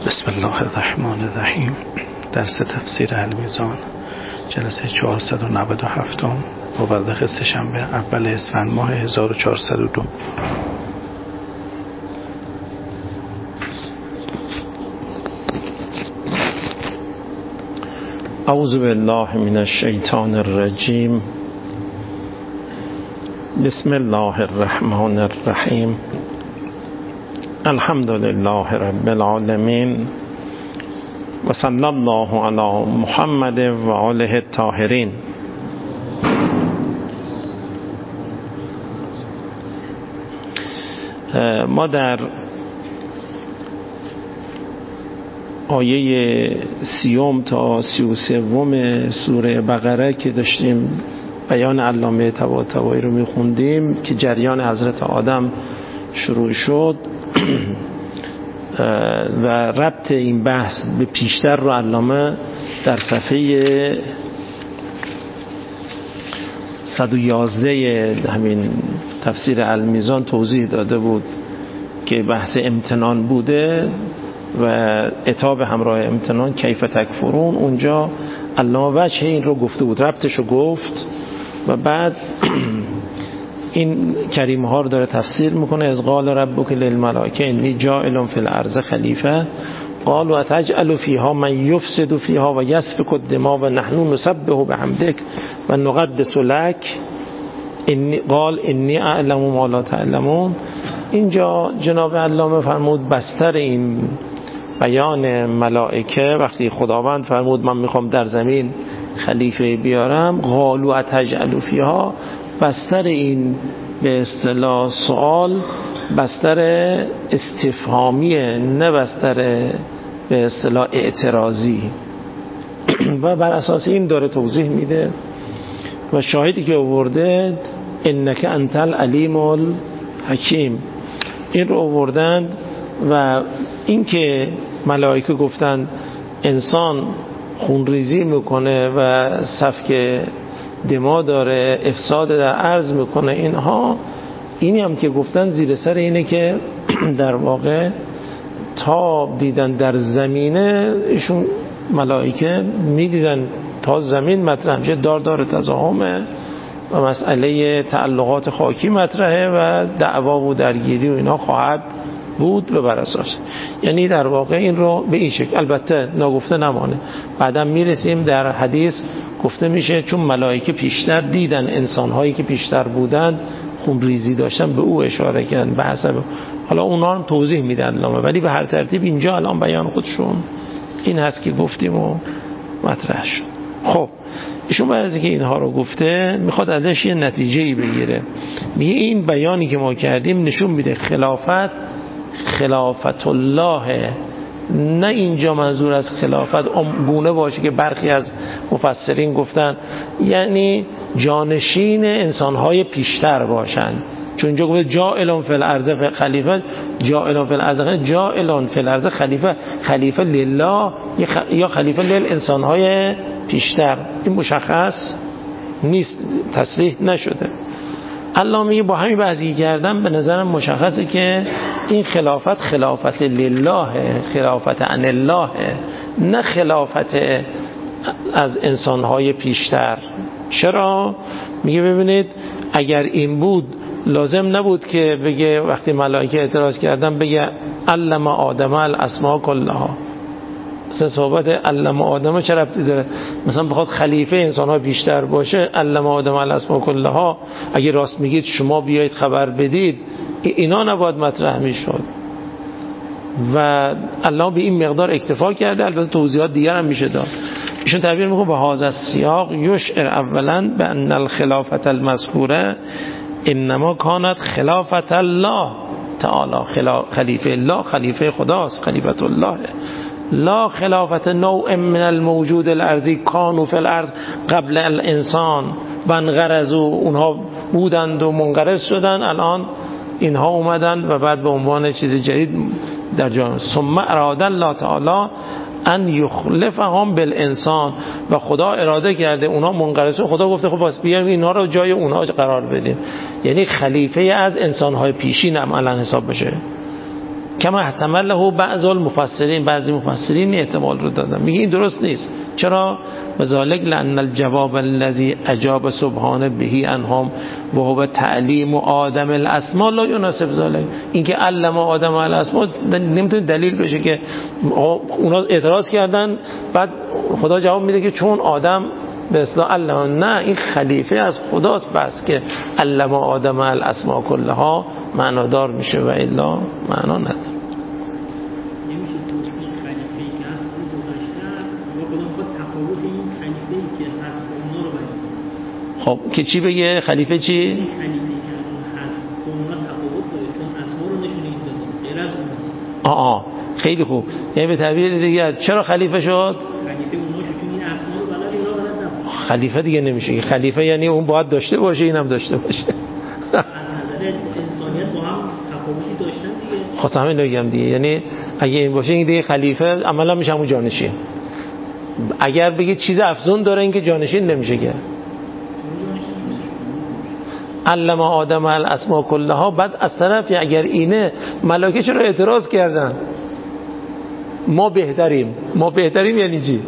بسم الله الرحمن الرحیم. درس تفسیر المیزان جلسه 497 مورخ سه‌شنبه اول اسفند ماه 1402. اعوذ بالله من الشیطان الرجیم. بسم الله الرحمن الرحیم. الحمد لله رب العالمین و صلی الله علی محمد و آله الطاهرین. ما در آیه 30 تا 33 سوره بقره که داشتیم بیان علامه طباطبایی رو میخوندیم که جریان حضرت آدم شروع شد و ربط این بحث به پیشتر رو علامه در صفحه 111 همین تفسیر المیزان توضیح داده بود که بحث امتنان بوده و عتاب همراه امتنان کیف تکفرون. اونجا علامه وجه این رو گفته بود، ربطش رو گفت و بعد این کریمه ها رو داره تفسیر میکنه. از قال ربک للملائکه انی جاعل فی الارض خلیفه قالوا اتجعل فیها من یفسد فیها و یسفک الدماء و نحن نسبح بحمدک و نقدس لک قال انی اعلم ما لا تعلمون. اینجا جناب علامه فرمود بستر این بیان ملائکه وقتی خداوند فرمود من میخوام در زمین خلیفه بیارم، قالوا اتجعل فیها، بستر این به اصطلاح سوال بستر استفهامیه نه بستر به اصطلاح اعتراضی و بر اساس این داره توضیح میده و شاهدی که آورده انک انت العلیم الحکیم این رو آوردند. و این که ملائکه گفتند انسان خونریزی میکنه و سفک دما داره، افساد در عرض میکنه، اینی هم که گفتن زیر سر اینه که در واقع تا دیدن در زمینه ایشون ملائکه میدیدن تا زمین مطرح میشه دار تزاحمه و مسئله تعلقات خاکی مطرحه و دعوا و درگیری و اینا خواهد بود و بر اساس یعنی در واقع این رو به این شکل البته ناگفته نمانه. بعدا میرسیم در حدیث گفته میشه چون ملائکه پیشتر دیدن انسانهایی که پیشتر بودن خون ریزی داشتن به او اشاره کردن به حسب حالا اونا هم توضیح میدن ولی به هر ترتیب اینجا الان بیان خودشون این هست که گفتیم و مطرح شد. خب ایشون بعد از اینکه اینها رو گفته میخواد ازش یه نتیجه‌ای بگیره. میگه این بیانی که ما کردیم نشون میده خلافت الله، نه اینجا منظور از خلافت گونه باشه که برخی از مفسرین گفتن یعنی جانشین انسانهای پیشتر باشن، چون اینجا گفته جاعلون فی الارض خلیفه، جاعلون فی الارض خلیفه لله یا خلیفه لیل انسانهای پیشتر. این مشخص نیست، تصریح نشده. علامه با همین بحثی کردن به نظرم مشخصه که این خلافت لله، خلافت عن الله، نه خلافت از انسانهای پیشتر. چرا؟ میگه ببینید اگر این بود لازم نبود که بگه وقتی ملائکه اعتراض کردن بگه علم آدم الاسماء کلها. مثلا صحبت علم آدم چه ربطی داره؟ مثلا بخواد خلیفه انسان‌ها بیشتر باشه علم آدم الاسماء کلها، اگه راست میگید شما بیایید خبر بدید، اینا نباید مطرح میشد و الله به این مقدار اکتفا کرده. البته توضیحات دیگر هم میشه داد. ایشون تعبیر میکنه به هذا السیاق یشعر اولا بان الخلافت المذکوره انما کانت خلافت الله تعالی، خلیفه الله خلیفه خداست، خلیفت الله، لا خلافت نوع من الموجود الارضی کانوا فی الارض قبل الانسان و انقرضوا، اونها بودند و منقرض شدن، الان اینها اومدن و بعد به عنوان چیز جدید در جان. ثم اراد الله تعالی ان یخلفهم بالانسان، و خدا اراده کرده اونها منقرض، خدا گفته خب واسه بیایم اینها رو جای اونها قرار بدیم، یعنی خلیفه از انسانهای پیشین عملا حساب بشه. کما احتمله بعض المفسرین، بعضی مفسرین احتمال رو دادن، میگه این درست نیست. چرا؟ وذالک لان الجواب الذي اجاب سبحانه به عنهم و هو تعلیم آدم الاسماء لا يناسب ذلك. اینکه علم آدم الاسماء نمیتونه دلیل بشه که اونا اعتراض کردن بعد خدا جواب میده که چون آدم به اصطلاح علم، نه، این خلیفه از خداست بس که علم آدم الاسماء کلها معنادار میشه و الا معنا نداره. خب که چی بگه خلیفه چی؟ خلیفه که هست با اونا تفاوت داره چون اسما رو نشونه این داده غیر از اوناست. خیلی خوب. یعنی به تعبیر دیگه چرا خلیفه شد؟ خلیفه اونا شد چون این اسما رو بلد اونا بلد نبود. خلیفه دیگه نمیشه. خلیفه یعنی اون باید داشته باشه اینم داشته باشه. از نظر انسانیت با هم تفاوتی داشتن دیگه. خب همین میگم دیگه. یعنی اگه این باشه این دیگه خلیفه عملا میشه همون جانشین. اگر بگی چیز افزون داره این که جانشین نمیشه که. علم آدم الاسماء کلها. بعد از طرفی اگر اینه ملائکه چرا اعتراض کردن؟ ما بهتریم یعنی چی؟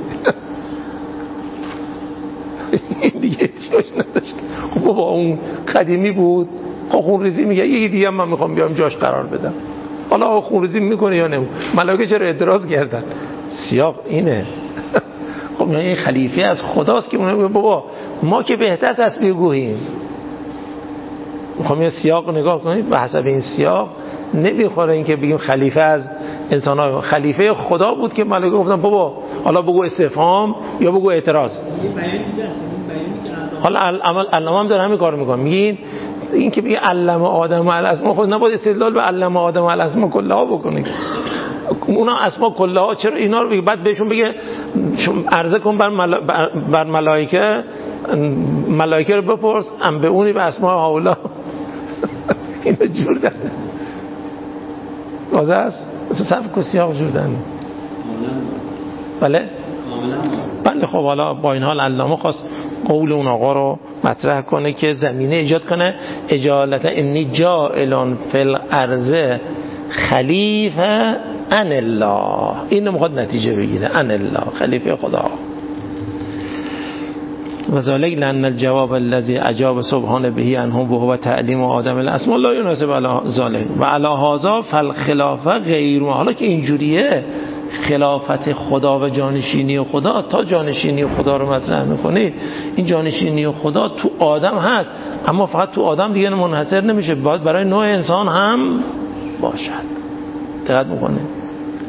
این دیگه احتیاج نداشت. خب بابا اون قدیمی بود، خب خونریزی میگه یکی دیگه هم من میخوام بیام جاش قرار بدم، حالا خونریزی میکنه یا نه. ملائکه چرا اعتراض کردن؟ سیاق اینه. خب یعنی این خلیفه از خداست که اون بابا ما که بهتر تسبیح گوییم. میخوام یه سیاق نگاه کنید، به حسب این سیاق نمیخوره این که بگیم خلیفه از انسان‌ها، خلیفه خدا بود که ملائکه گفتن بابا حالا بگو استفهام یا بگو اعتراض. حالا علامه هم داره همین کارو میکنه. میگین این که بگه علم آدم الاسماء، خود نباید استدلال به علم آدم الاسماء کلها بکنید. اونا اسماء کلها چرا اینا رو بگه بعد بهشون بگه عرضه کن بر ملائکه رو بپرس ام به اونی به اسماء هاولا. اینو جور دادن واضح است. صف کسیاق جور دادن. بله خب حالا با این حال علامه خواست قول اون آقا رو مطرح کنه که زمینه ایجاد کنه اجالت انی جائلون فی الارض خلیفه ان الله. اینو میخواد نتیجه بگیره، ان الله خلیفه خدا. وذالک لان الجواب الذي اجاب سبحانه به عنهم وهو تعلیم آدم الاسماء لا يناسب علی ذلك و علی هذا فالخلافه غیر. حالا که اینجوریه خلافت خدا و جانشینی خدا، تا جانشینی خدا رو مطرح میکنید، این جانشینی خدا تو آدم هست، اما فقط تو آدم دیگه منحصر نمیشه، باید برای نوع انسان هم باشد. دقت میکنید.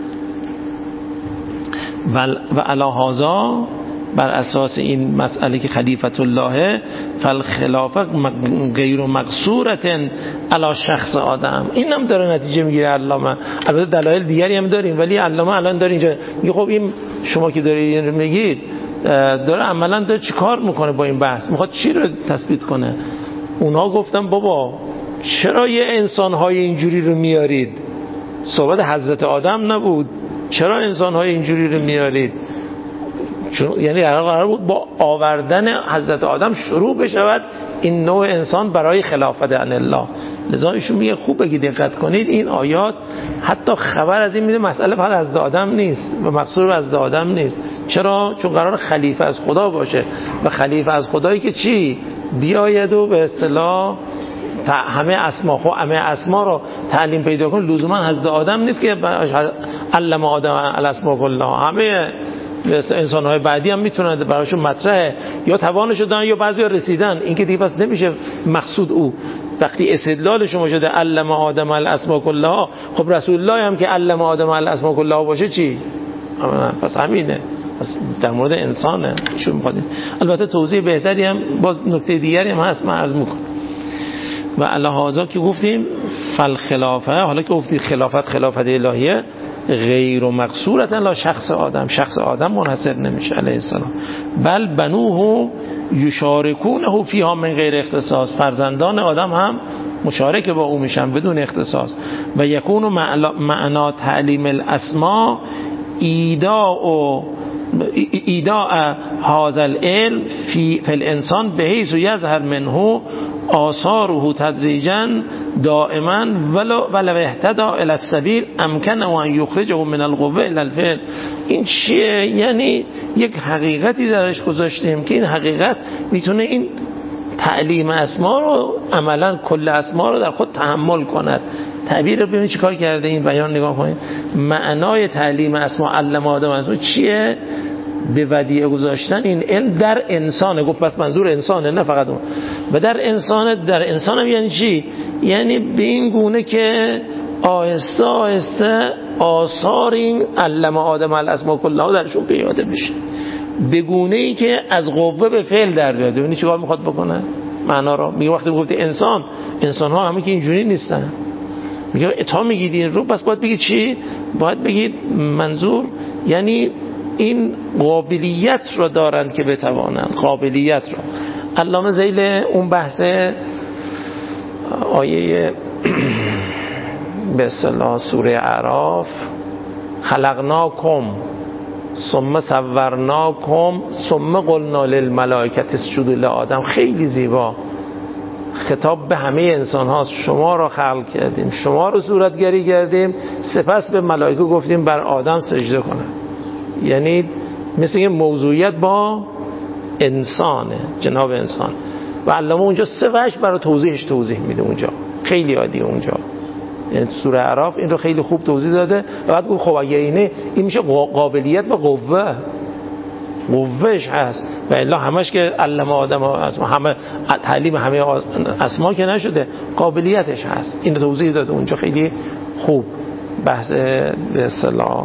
و علی هذا بر اساس این مسئله که خلیفت الله فالخلافه غیر مقصورة علی شخص آدم. این هم داره نتیجه میگیره علامه. البته دلایل دیگری هم داریم ولی علامه الان داره اینجا میگه خب این شما که دارید این میگید داره عملا داره چی کار میکنه با این بحث، میخواد چی رو تثبیت کنه. اونها گفتن بابا چرا یه انسانهای اینجوری رو میارید؟ صحبت حضرت آدم نبود، چرا انسانهای اینجوری رو میارید؟ یعنی قرار بود با آوردن حضرت آدم شروع بشود این نوع انسان برای خلافت ان الله. لذا ایشون میگه خوب بگید دقت کنید این آیات حتی خبر از این میده مسئله فقط از آدم نیست و مقصود از آدم نیست. چرا؟ چون قرار خلیفه از خدا باشه و خلیفه از خدایی که چی بیاید و به اصطلاح همه اسما رو تعلیم پیدا کن. لزوما حضرت آدم نیست که علم آدم الاسماء کلها، همه انسان‌های بعدی هم میتونن براشون مطرحه، یا توانشو دارن یا بعضیا رسیدن. این که دیگه پس نمیشه مقصود او. وقتی استدلال شما شده علم آدم الاسماء کلها، خب رسول الله هم که علم آدم الاسماء کلها باشه چی؟ پس همینه، پس در مورد انسانه ایشون میخواد. البته توضیح بهتری هم باز نکته دیگری هم هست من عرض میکنم. و الهازا که گفتیم فالخلافه، حالا که گفتید خلافت الهیه غیر مقصورة لا شخص آدم منحصر نمیشه علیه السلام، بل بنوه یشارکونه فیها من غیر اختصاص. فرزندان آدم هم مشارک با او میشن بدون اختصاص. و یکون معنا تعلیم الاسماء ایداء هذا العلم فی الانسان بحیث یظهر منه آثاره تدریجا دائما ولو اهتدى الى السبیل امکن و ان یخرجه من القوه الى الفعل. این چیه؟ یعنی یک حقیقتی درش گذاشتیم که این حقیقت میتونه این تعلیم اسما رو عملا کل اسما رو در خود تحمل کند. تعبیر رو ببینید چیکار کرده این بیان، نگاه کنید. معنای تعلیم اسما علم آدم اسما چیه؟ به ودیعه گذاشتن این علم در انسانه. گفت پس منظور انسانه، نه فقط اون. و در انسان هم یعنی چی؟ یعنی به این گونه که آهسته آهسته آثار این علم آدم الاسما کلها درشون پیاده بشه، به گونه ای که از قوه به فعل در بیاد. ببینید چیکار میخواد بکنه معنا رو. میگه وقتی گفتی انسان ها همه که اینجوری نیستن، میگه تا میگید این رو پس باید بگید چی؟ باید بگید منظور یعنی این قابلیت رو دارند که بتوانند، قابلیت رو. علامه ذیل اون بحث آیه به اصطلاح سوره اعراف خلقناکم ثم صورناکم ثم قلنا للملائکه اسجدوا لآدم، خیلی زیبا خطاب به همه انسان هاست. شما را خلق کردیم، شما رو صورتگری کردیم، سپس به ملائکه گفتیم بر آدم سجده کنند. یعنی مثل این موضوعیت با انسانه، جناب انسان. و علامه اونجا 3 وجه برای توضیح میده اونجا، خیلی عالیه اونجا. یعنی سوره اعراف این رو خیلی خوب توضیح داده. و بعد گفت خب اگه این میشه قابلیت و قوهش هست، و الا همش که علم آدم اسما، همه تعلیم همه اسما که نشده، قابلیتش هست. این رو توضیح داده اونجا خیلی خوب. بحث به اصطلاح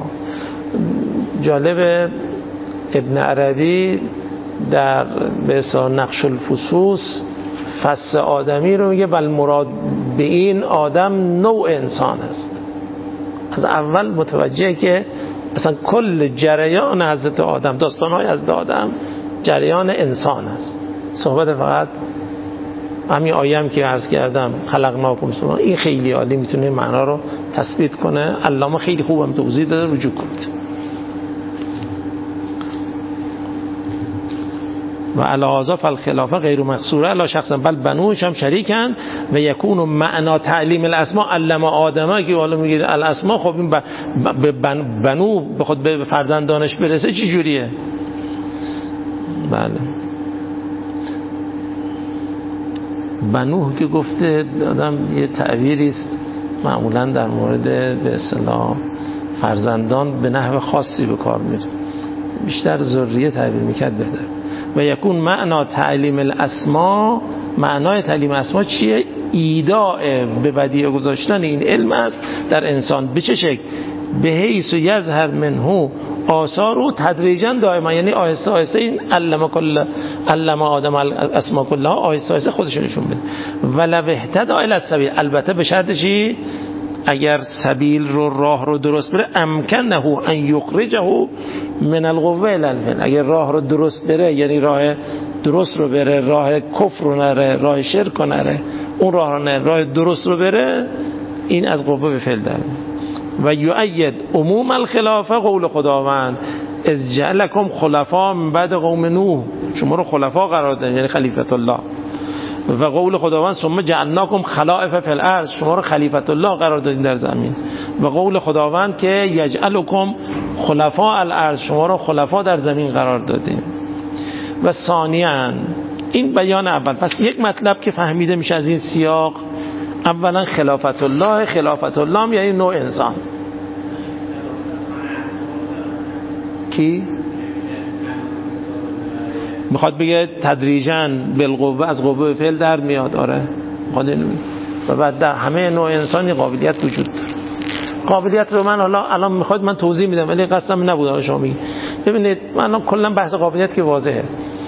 جالب ابن عربی در به اصطلاح نقش الفصوص فص آدمی رو میگه بل مراد به این آدم نوع انسان است. از اول متوجه که اصلا کل جریان حضرت آدم، داستان‌های حضرت آدم جریان انسان است. صحبت فقط همین آیه هم که عرض کردم خلقناکم ثم، این خیلی عالی میتونه معنا رو تثبیت کنه. علامه خیلی خوبم توضیح داده، رجوع کنید. و علاوه فالخلافه غیر مقصوره علی شخصا بل بنوش هم شریکن و یکون معنا تعلیم الاسماء علم آدمه که حالا میگید الاسماء، خب این به بنو به خود به فرزندانش برسه چی جوریه؟ بله بنوح که گفته آدم یه تعبیری است معمولا در مورد به اصطلاح فرزندان به نحو خاصی به کار میره، بیشتر ذریه تعبیر میکرد بهتر. و یکون معنا تعلیم الاسما، معنای تعلیم اسما چیه؟ ایداء به بدیع گذاشتن این علم است در انسان. به چه شکل؟ به حیث یظهر منه آثار و تدریجا دائما، یعنی آهسته آهسته این علم آدم الاسما کلها آهسته آهسته خودش نشون بده. ولو اهتدى الی السبیل، البته به شرط چی؟ اگر سبیل رو راه رو درست بره، امکنه ان یخرجه من القوه الی الفعل، اگر راه رو درست بره یعنی راه درست رو بره، راه کفر رو نره، راه شرک رو نره، اون راه رو نره، راه درست رو بره، این از قوه به فعل داره. و یؤید عموم الخلافه قول خداوند از جعلکم خلفاء من بعد قوم نوح، شما رو خلفا قرار داد یعنی خلیفت الله. و قول خداوند ثم جعلناکم خلائف فی الارض، شما رو خلیفت الله قرار دادیم در زمین. و قول خداوند که یجعلکم خلفاء الارض، شما رو خلفا در زمین قرار دادیم. و ثانیاً این بیان اول. پس یک مطلب که فهمیده میشه از این سیاق، اولا خلافت الله یعنی نوع انسان. کی؟ میخواد بگه تدریجاً بالقوه، از قوه به فعل در میاد. آره و بعد در همه نوع انسانی قابلیت وجود داره. قابلیت رو من الان میخواد من توضیح میدم ولی قصدم نبود شما میگید. ببینید من کلا بحث قابلیت که واضحه.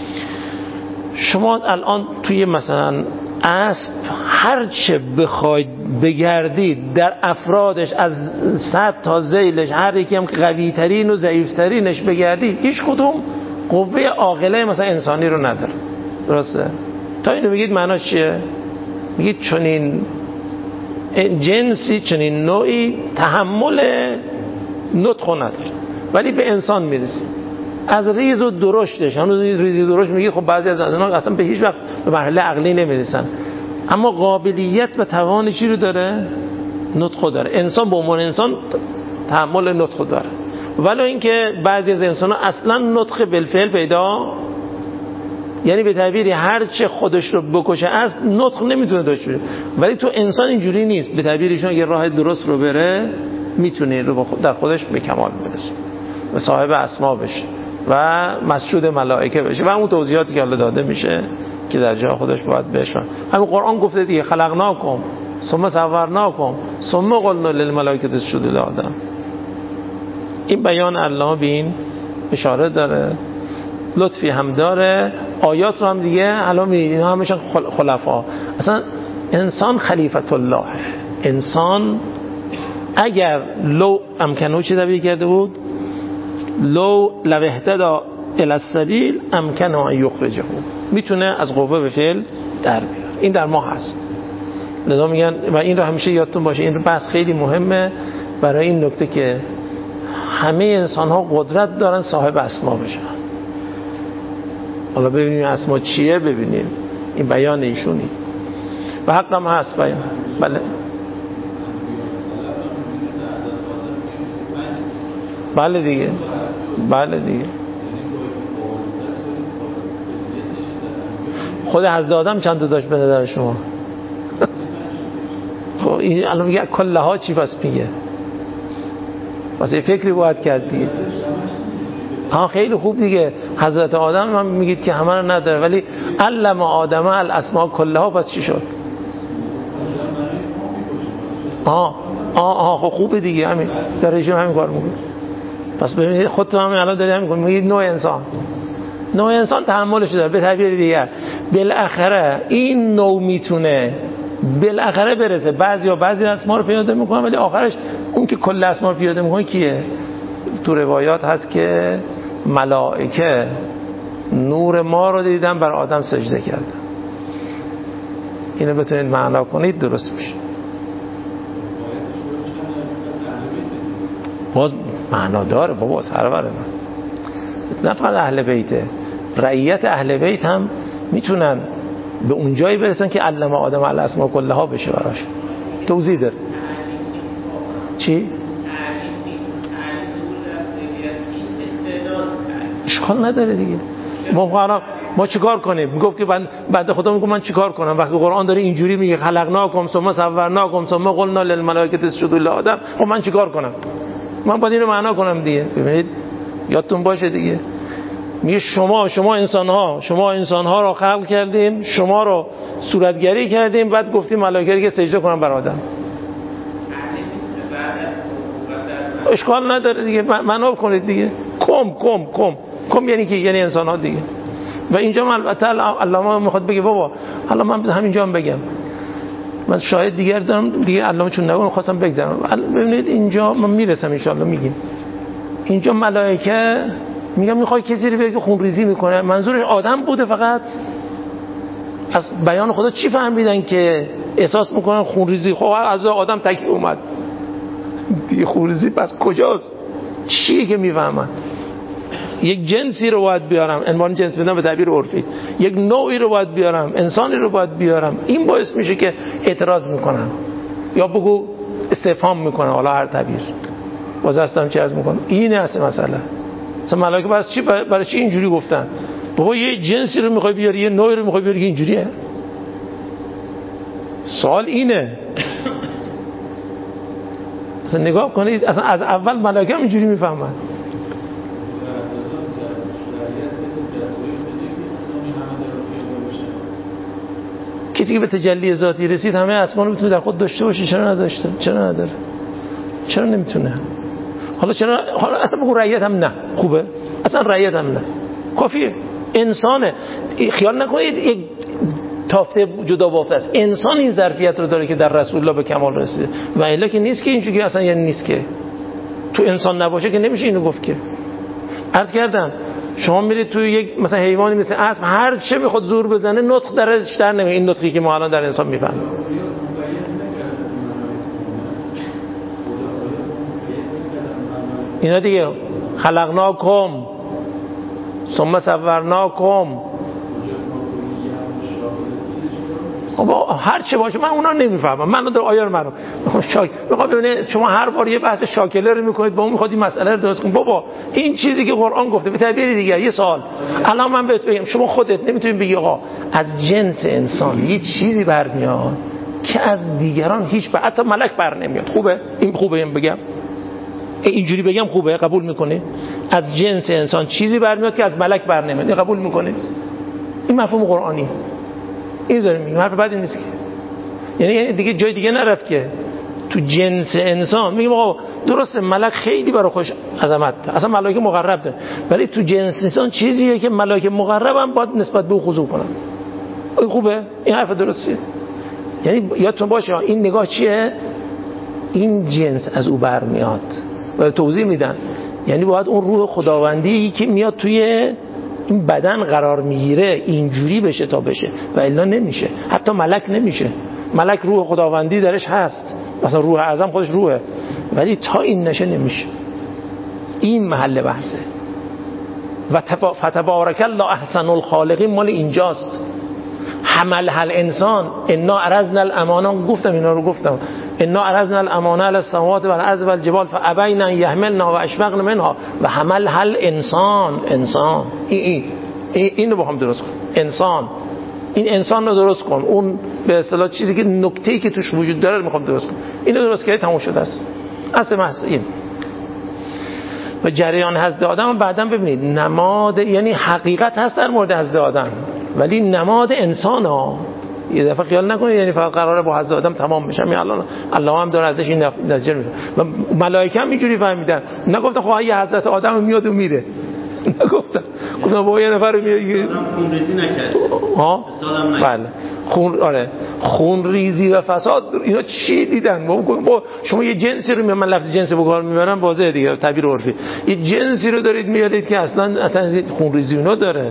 شما الان توی مثلا اسب هر چه بخواید بگردید در افرادش از صد تا ذیلش هر یکی هم قوی ترین و ضعیف ترینش بگردید، هیچ کدوم قوه عاقله مثلا انسانی رو نداره. درسته؟ تا اینو میگید معناش چیه؟ میگید چنین جنسی، چنین نوعی تحمل نطق نداره، ولی به انسان میرسید. از ریز و درشتش، هنوز ریزی درشت میگید خب بعضی از آدم‌ها اصلا به هیچ وقت به مرحله عقلی نمیرسن. اما قابلیت و توان چی رو داره؟ نطق داره. انسان به عنوان انسان تحمل نطق داره، ولی اینکه بعضی از انسان ها اصلا نطق بالفعل پیدا، یعنی به تعبیری هر چه خودش رو بکشه از نطق نمیتونه داشته باشه. ولی تو انسان اینجوری نیست، به تعبیرشون یه راه درست رو بره میتونه رو در خودش به کمال برسه و صاحب اسما بشه و مسجود ملائکه بشه و اون توضیحاتی که الله داده میشه که در جای خودش باید بشه. همین قرآن گفته دیگه خلقناکم ثم صورناکم ثم قلنا للملائکه اسجدوا لآدم. این بیان الله به این اشاره داره، لطفی هم داره. آیات رو هم دیگه الان می‌بینید اینا همشون خلفا. اصلا انسان خلیفت الله، انسان اگر لو امکنه چه تعبیر کرده بود، لو اهتدى الی السبیل امکنه ان یخرجه، میتونه از قوه به فعل در بیاره. این در ما هست. لذا میگن و این رو همیشه یادتون باشه، این رو بحث خیلی مهمه برای این نکته که همه انسان ها قدرت دارن صاحب اسما بشن. حالا ببینیم اسما چیه، ببینیم این بیان ایشونی و حق هم هست بیان. بله بله دیگه، بله دیگه. خود حضرت آدم چند تا داشت به نظر شما؟ خب این الان میگه کلها چی پس میگه؟ پس یه فکری باید کرد دیگه. ها خیلی خوب دیگه. حضرت آدم هم میگید که همه رو نداره، ولی علم آدم الاسماء کلها، پس چی شد؟ خب خوبه دیگه، همین درشون همین کار میکنه. پس ببینید خودتون هم الان دارید همین میگید نوع انسان تحملش داره. به تعبیر دیگر بالاخره این نوع میتونه بالاخره برسه. بعضی اسما رو پیاده میکنن ولی آخرش اون که کل اسما رو پیاده میکنه کیه؟ تو روایات هست که ملائکه نور ما رو دیدن بر آدم سجده کردن. اینو بتونید معنا کنید درست میشه. باز معنا داره بابا، سرور من. نه فقط اهل بیته، رعیت اهل بیت هم میتونن به اون جایی برسن که علم آدم الاسماء کلها بشه براش. توضیح داره. چی؟ اشکال نداره دیگه. ما چیکار کنیم؟ میگفت که بعد خدا میگه من چیکار کنم وقتی قرآن داره اینجوری میگه خلقناکم ثم صورناکم ثم قلنا للملائکه اسجدوا لآدم. خب من چیکار کنم؟ من باید اینو معنا کنم دیگه. ببینید یادتون باشه دیگه، میگه شما انسان ها رو خلق کردیم، شما رو صورتگری کردیم، بعد گفتیم ملائکه که سجده کنن بر آدم. اشکال نداره دیگه، معنا کنید دیگه. کم یعنی که یعنی انسان ها دیگه. و اینجا البته علامه میخواد بگه بابا حالا من همینجا هم بگم، من شاید دیگر دارم دیگه، علامه چون نگم خواستم بگذارم. ببینید اینجا من میرسم ان شاءالله میگیم. اینجا ملائکه میگم میخوای کسی رو بگه خونریزی میکنه، منظورش آدم بوده فقط؟ از بیان خدا چی فهمیدن که احساس میکنن خونریزی؟ خب از آدم تکی اومد دیگه، خونریزی پس کجاست؟ چیه که میفهمن؟ یک جنسی رو باید بیارم، عنوان جنس بدم به تعبیر عرفی، یک نوعی رو باید بیارم، انسانی رو باید بیارم. این باعث میشه که اعتراض میکنن یا بگو استفهام میکنن، حالا هر تعبیر باز هستم چی از میکنم. اینه اصل مسئله. مثلا ملائکه برای چی اینجوری گفتن؟ بابا یه جنسی رو میخوای بیاری، یه نوعی رو میخوای بیاری که اینجوریه؟ سوال اینه. اصلا نگاه کنید، اصلا از اول ملائکه هم اینجوری میفهمن. کسی که به تجلی ذاتی رسید همه اسما رو میتونه در خود داشته باشه. چرا نداشته؟ چرا نداره؟ چرا نمیتونه؟ حالا چرا؟ حالا اصلا بگو رعیت هم نه خوبه، اصلا رعیت هم نه کافیه. انسانه، خیال نکنید یک تافته جدا بافته است. انسان این ظرفیت رو داره که در رسول الله به کمال رسیده و الا که نیست که اینجوری اصلا، یعنی نیست که تو انسان نباشه که نمیشه اینو گفت که. عرض کردم شما میرید توی یک مثلا حیوانی مثل اسب، هر چه میخواد زور بزنه نطق درش در نمیاد. این نطقی که ما الان در انسان میفهمیم. اینا دیگه خلقناکم ثم صورناکم. هر چه باشه من اونا نمیفهمم. من در آیه رو میخوام ببینید شما هر بار یه بحث شاکله رو میکنید با اون میخواد این مسئله رو درست کنید. بابا این چیزی که قرآن گفته به تعبیر دیگه. یه سوال الان من بهت بگم، شما خودت نمیتونی بگی آقا از جنس انسان یه چیزی برمیاد که از دیگران هیچ حتی ملک بر نمیاد. خوبه این؟ خوبه این بگم اینجوری بگم خوبه؟ قبول میکنه از جنس انسان چیزی برمیاد که از ملک بر نمیاد؟ قبول میکنه؟ این مفهوم قرآنی. این داریم میگیم، حرف بدی نیست که، یعنی دیگه جای دیگه نرفت که تو جنس انسان میگیم آقا درسته ملک خیلی برای خوش عظمت اصلا ملائکه مقرب ده، ولی تو جنس انسان چیزیه که ملائکه مقرب هم باید نسبت به او خضوع کنن. این خوبه؟ این حرف درسته؟ یعنی یادتون باشه این نگاه چیه؟ این جنس از او برمیاد و توضیح میدن، یعنی باید اون روح خداوندی که میاد توی این بدن قرار میگیره اینجوری بشه تا بشه و الا نمیشه. حتی ملک نمیشه. ملک روح خداوندی درش هست، مثلا روح اعظم خودش روحه، ولی تا این نشه نمیشه. این محل بحثه. و فتبارک الله احسن الخالقین مال اینجاست. حمل هل انسان انا عرضنا الامانه، گفتم اینا رو گفتم، انا عرضنا الامانه علی السماوات والارض والجبال فابین ان یحملنها واشفقن منها و حمل هل انسان اینو با هم درست کن. انسان، این انسان رو درست کن، اون به اصطلاح چیزی که نکته‌ای که توش وجود داره رو میخوام درست کن. اینو درست کردی تموم شده است. اصل محض این. و جریان حضرت آدم بعداً ببینید نماد، یعنی حقیقت هست در مورد حضرت آدم ولی نماد انسان ها. یه دفعه خیال نکنید یعنی فقط قراره با حضرت آدم تمام بشه. الان الله هم داره ازش این نتیجه میگیره و ملائکه هم اینجوری فهمیدن. نگفتن خب یه حضرت آدم میاد و میره، نگفتن، گفتن با یه نفر میاد خون ریزی نکرد. ها بله خون ریزی و فساد اینا چی دیدن؟ با شما یه جنسی رو، من لفظ جنس به کار میبرم واضحه دیگه، تعبیر عرفی، یه جنسی رو دارید میارید که اصلا خون ریزی اونا داره.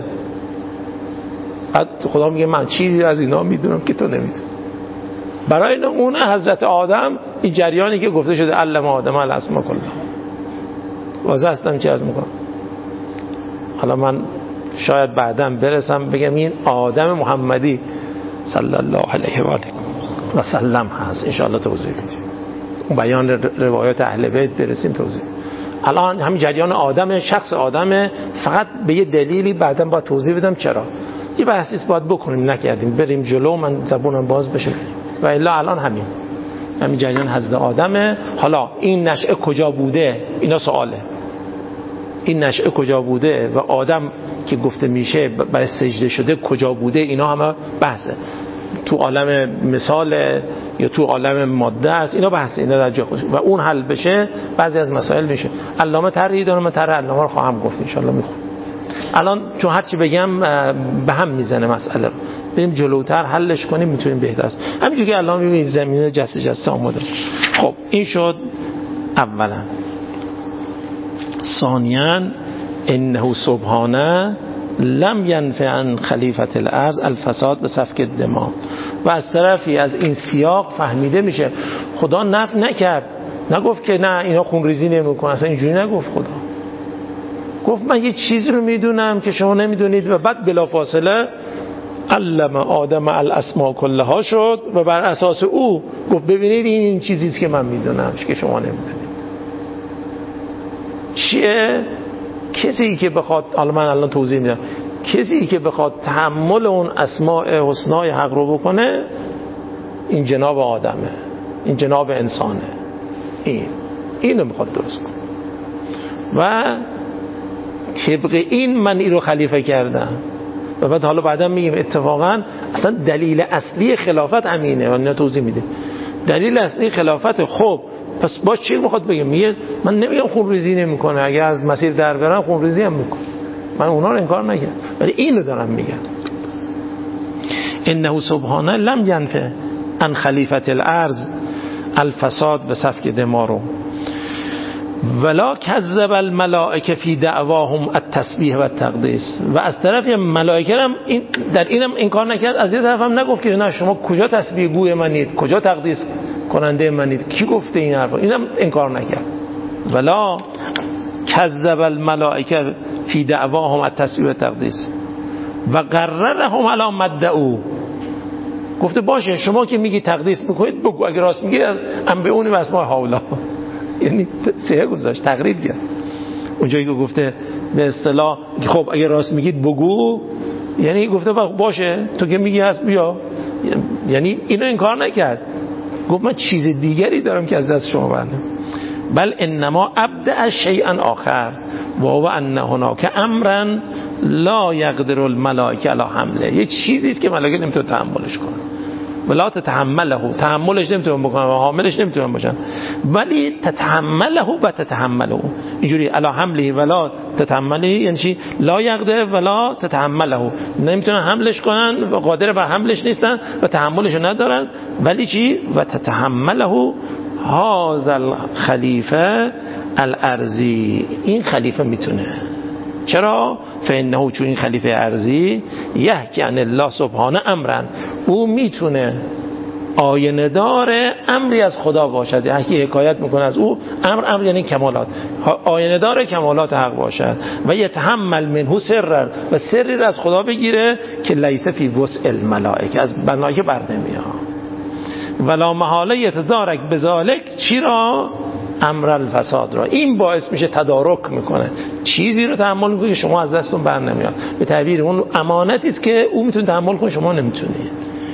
خدا میگه من چیزی از اینا میدونم که تو نمیدونی. برای اون حضرت آدم این جریانی که گفته شده علم آدم الاسماء کلها، واضح هستم چی عرض میکنم. حالا من شاید بعداً برسم بگم این آدم محمدی صلی الله علیه و آله و سلم هست، ان شاء الله توضیح میدیم. اون بیان روایات اهل بیت برسیم توضیح. الان همین جریان آدم، شخص آدم، فقط به یه دلیلی بعداً با توضیح بدم چرا. یه بحثی باید بکنیم نکردیم، بریم جلو، من زبونم باز بشه و الا الان همین جریان حضرت آدمه. حالا این نشأه کجا بوده؟ اینا سواله. این نشأه کجا بوده و آدم که گفته میشه برای سجده شده کجا بوده؟ اینا همه بحثه. تو عالم مثال یا تو عالم ماده است، اینا بحثه، اینا در جای خودش و اون حل بشه بعضی از مسائل میشه. علامه طرحی داره، من طرح علامه رو خواهم گفت ان شاء الله. میخوام الان چون هرچی بگم به هم میزنه مسئله رو، بریم جلوتر حلش کنیم میتونیم بهتر است. همینجوری که الان میبینید زمینه جسته آماده. خب این شد اولا. ثانیاً انه سبحانه لم ینفع عن خلیفة الارض الفساد و سفک الدماء. و از طرفی از این سیاق فهمیده میشه خدا نفی نکرد، نگفت که نه اینا خونریزی نمیکنن، اصلا اینجوری نگفت. خدا گفت من یه چیزی رو میدونم که شما نمیدونید و بعد بلافاصله علم آدم الاسماء کلها شد و بر اساس او گفت ببینید این چیزیست که من میدونم که شما نمیدونید. چیه؟ کسی که بخواد، حالا من الان توضیح میدم، کسی که بخواد تحمل اون اسماء حسنای حق رو بکنه این جناب آدمه، این جناب انسانه، اینو میخواد درست کنه و طبق این من این رو خلیفه کردم. و بعد حالا بعدا میگیم اتفاقا اصلا دلیل اصلی خلافت همینه و اینا توضیح میده. دلیل اصلی خلافت خب پس باش چی میخواد بگم؟ میگه من نمیگم خون ریزی نمیکنه، اگه از مسیر در برم خون ریزی هم میکنه، من اونا رو انکار نکردم، ولی اینو دارم میگم انه سبحانه لم ینفع عن خلیفة الارض الفساد و سفک دماء رو ولا کذب الملائکه فی دعواهم التسبیح و التقدیس. و از طرف ملائکه هم در اینم انکار نکرد، از یه طرف هم نگفت که نه شما کجا تسبیح گوی منید، کجا تقدیس کننده منید، کی گفته این حرفا، اینم انکار نکرد. ولا کذب الملائکه فی دعواهم التسبیح و التقدیس و قررهم علی ما ادعوا. گفته باشه شما که میگی تقدیس میکنید بگو، اگه راست میگی انبئونی باسماء هؤلاء، یعنی سه گذاشت تقریر کرد. اونجایی که گفته به اصطلاح خب اگه راست میگید بگو، یعنی گفته باشه تو که میگی هست بیا، یعنی اینو انکار نکرد، گفت من چیز دیگری دارم که از دست شما برنم. بل انما ابدع شیئا آخر و هو ان هناک امرا لا یقدر الملائکه علی حمله، یه چیزی است که ملائکه نمیتونه تحملش کنه، ولا تتحمله، تحملش نمیتونن بکنن و حاملش نمیتونن باشن، ولی تتحمله و تتحمله، اینجوری علی حمله ولا تتحمله یعنی چی؟ لا یقدر ولا تتحمله، نمیتونن حملش کنن و قادر بر حملش نیستن و تحملش ندارن، ولی چی؟ و تتحمله هذا الخلیفه الارضی، این خلیفه میتونه. چرا؟ فانه، چون این خلیفه ارضی یحکی عن الله سبحانه امرا، او میتونه آینه دار امری از خدا باشد، یحکی حکایت میکنه از او، امر یعنی کمالات، آینه دار کمالات حق باشد، و یتحمل منه سرر، و سری را از خدا بگیره که لیس فی وسع الملائکه، از ملائکه بر نمیاد. ولا محاله یتدارک بذالک، چی را؟ امر الفساد را. این باعث میشه تدارک میکنه، چیزی رو تحمل میکنه که شما از دستتون بر نمیاد، به تعبیر اون امانتی است که او میتونه تحمل کنه شما نمیتونید.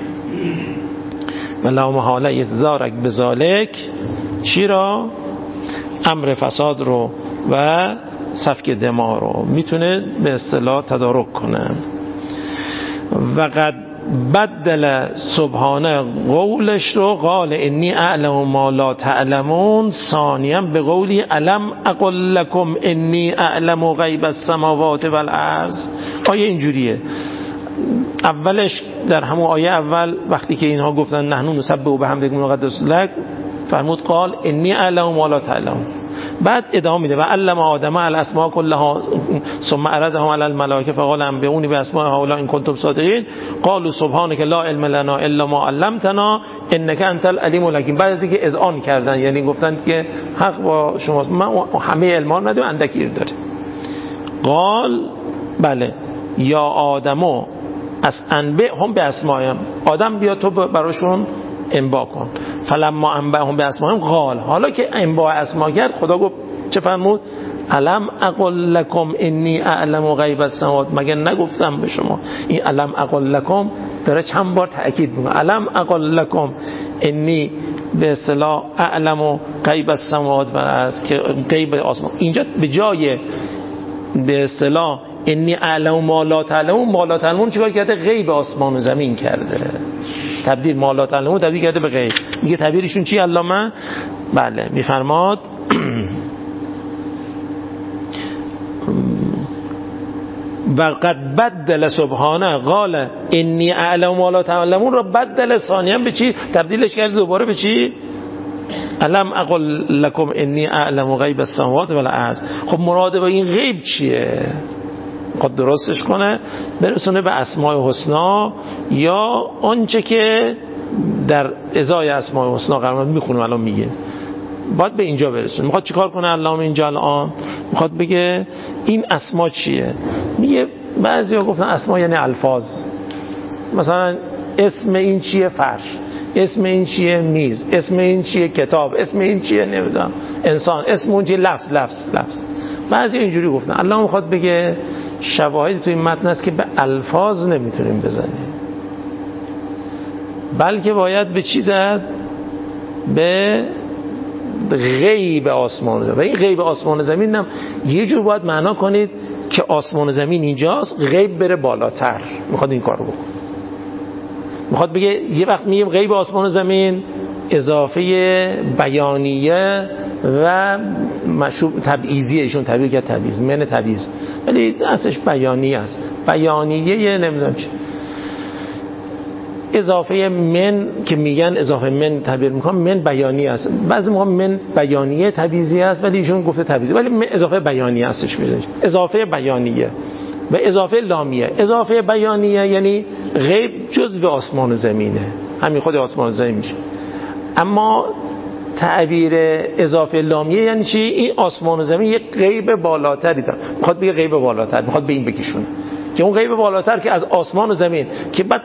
ولا محاله یتدارک بذالک، چی را؟ امر فساد رو و سفک دماء رو میتونه به اصطلاح تدارک کنه. و قد بدل سبحانه قولش رو، قال انی اعلم ما لا تعلمون، ثانیا به قولی الم اقل لکم انی اعلم غیب السماوات والارض. آیه اینجوریه، اولش در همون آیه اول وقتی که اینها گفتن نحن نسبح بحمدک و نقدس لک، فرمود قال انی اعلم ما لا تعلمون، بعد ادامه میده و علم آدم الاسماء کلها ثم عرضهم علی الملائکه فقال انبئونی باسماء هؤلاء ان کنتم صادقین قالوا سبحانك لا علم لنا الا ما علمتنا انك انت العلیم الحکیم. بعد از اینکه اذعان کردن، یعنی گفتن که حق با شماست، ما همه علما رو نداریم، اندکی رو داریم. قال بله یا آدمو از انبئهم باسمائهم، آدم بیا تو براشون انباء کن. فلما انبأهم باسمائهم قال، حالا که انباء اسما کرد خدا گفت چه فرمود؟ الم اقل لکم انی اعلم غیب السماوات، مگه نگفتم به شما؟ این الم اقل لکم داره چند بار تأکید میکنه، الم اقل لکم انی به اصطلاح اعلم غیب السماوات و الارض، که غیب آسمان، اینجا به جای به اصطلاح انی اعلم ما لا تعلمون، ما لا تعلمون چیکار کرده؟ غیب آسمان و زمین کرده، تبدیل ما لا تعلمون تبدیل کرده به غیب. میگه تعبیرشون چی علامه؟ بله میفرماد و قد بدل سبحانه قال انی اعلم ما لا تعلمون را بدل ثانیا به چی؟ تبدیلش کرده دوباره به چی؟ الم اقل لکم انی اعلم غیب السماوات والارض. خب مراد با این غیب چیه؟ خود درستش کنه، برسونه به اسماء حسنا یا آنچه که در ازای اسماء حسنا قرار میخونم الان میگه، باید به اینجا برسونه. میخواد چیکار کنه علامه اینجا الان؟ میخواد بگه این اسما چیه. میگه بعضیا گفتن اسما یعنی الفاظ، مثلا اسم این چیه فرش، اسم این چیه میز، اسم این چیه کتاب، اسم این چیه نمیدونم انسان، اسم اون چیه لفظ. بعضی اینجوری گفتن. الله میخواد بگه شواهد تو این متن است که به الفاظ نمیتونیم بزنیم، بلکه باید به چی زد؟ به غیب آسمان و زمین. و این غیب آسمان و زمین هم یه جور باید معنا کنید که آسمان و زمین اینجاست، غیب بره بالاتر. میخواد این کارو بکنه، میخواد بگه یه وقت میگیم غیب آسمان و زمین اضافه بیانیه و مشروب تبعیضیه، ایشون تعبیر کرد تبعیض، من تبعیض، ولی اصلش بیانیه است. بیانیه نمیدونم چی، اضافه من که میگن اضافه من تعبیر میکنم، من بیانیه است. بعضی موقع من بیانیه تبعیضی است ولی ایشون گفته تبعیضی، ولی اضافه بیانیه استش میذاره. اضافه بیانیه و اضافه لامیه. اضافه بیانیه یعنی غیب جزء آسمان و زمینه، همین خود آسمان و زمین میشه. اما تعبیر اضافه لامیه یعنی چی؟ این آسمان و زمین یک غیب بالاتری داره، میخواد بگه غیب بالاتر، میخواد به این بکشونه که اون غیب بالاتر که از آسمان و زمین، که بعد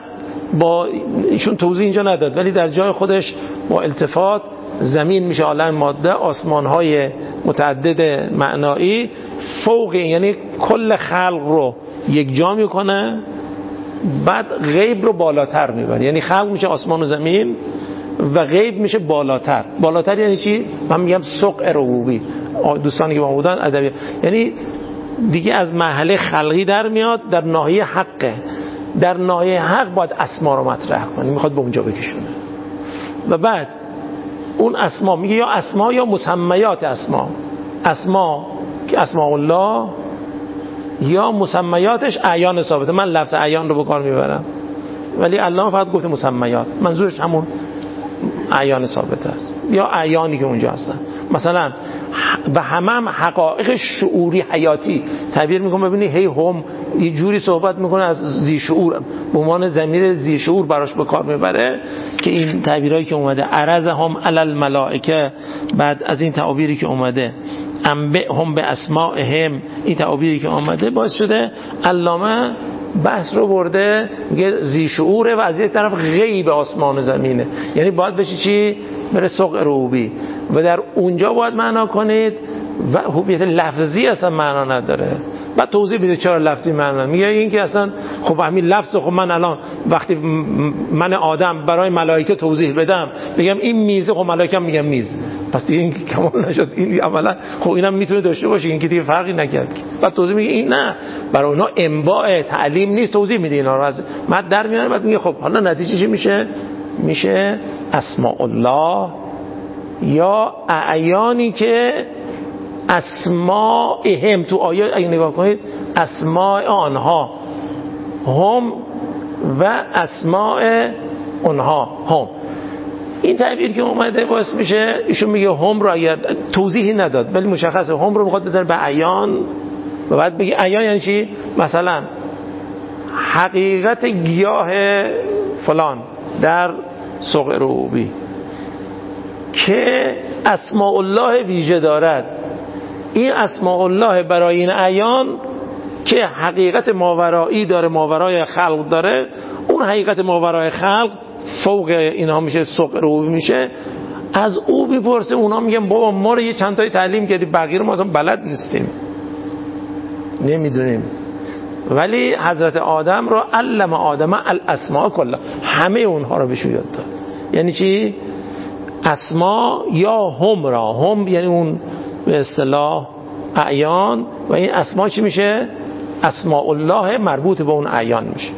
با ایشون توضیح اینجا نداد، ولی در جای خودش با التفات زمین میشه عالم ماده، آسمان‌های متعدد معنایی فوق، یعنی کل خلق رو یک جا میکنه، بعد غیب رو بالاتر میبره. یعنی خلق میشه آسمان و زمین و غیب میشه بالاتر. بالاتر یعنی چی؟ من میگم سقع ربوبی. دوستانی که با بودن ادبی، یعنی دیگه از مرحله خلقی در میاد، در ناحیه حقه. در ناحیه حق باید اسما رو مطرح کنه، میخواد به اونجا بکشونه. و بعد اون اسما میگه یا اسما یا مسمیات اسما. اسما که اسماء الله یا مسمیاتش اعیان ثابته. من لفظ اعیان رو به کار میبرم، ولی الله فقط گفته مسمیات، منظورش همون اعیان ثابته است یا اعیانی که اونجا هستن. مثلا و هم حقایق شعوری حیاتی تعبیر میکنه. ببینید هی هم یه جوری صحبت میکنه از ذی شعور، به عنوان ضمیر ذی شعور براش به کار میبره که این تعبیرایی که اومده عرضهم علی الملائکه، بعد از این تعبیری که اومده انبئهم به اسمائهم، این تعبیری که اومده باعث شده علامه بحث رو برده، میگه ذی شعوره و از یک طرف غیب آسمان و زمینه. یعنی باید بشه چی؟ بره سقع ربوبی و در اونجا باید معنا کنید و هویت لفظی اصلا معنا نداره. بعد توضیح میده چرا لفظی معنا میگه این که اصلا خب همین لفظ، خب من الان وقتی من آدم برای ملائکه توضیح بدم بگم این میزه، خب ملائکه میگم میز، پس دیگه این که کمال نشد. این عملا خب اینم میتونه داشته باشه، این که دیگه فرقی نکرد. بعد توضیح میگه این نه، برای اونا انباء تعلیم نیست، توضیح میده اینا رو از مد در میاره. بعد میگه خب حالا نتیجه چی میشه؟ میشه اسماء الله یا اعیانی که اسمائهم، تو آیه اگه نگاه کنید اسماء آنها هم و اسماء اونها هم. این تعبیر که اومده باعث میشه ایشون میگه هم رو اگر توضیحی نداد ولی مشخصه هم رو میخواد بذاره به اعیان و بعد بگه اعیان یعنی چی؟ مثلا حقیقت گیاه فلان در سقع ربوبی که اسماء الله ویژه دارد، این اسماء الله برای این اعیان که حقیقت ماورایی داره، ماورای خلق داره، اون حقیقت ماورای خلق فوق اینها میشه، سقع ربوبی میشه. از او میپرسه، اونا میگن بابا ما رو یه چند تایی تعلیم کردی، بقیه رو ما اصلا بلد نیستیم، نمیدونیم. ولی حضرت آدم رو علم آدم الاسماء کلا، همه اونها رو بهش یاد داد. یعنی چی؟ اسما یا هم را، هم یعنی اون به اصطلاح اعیان، و این اسما چی میشه؟ اسماء الله مربوط به اون اعیان میشه.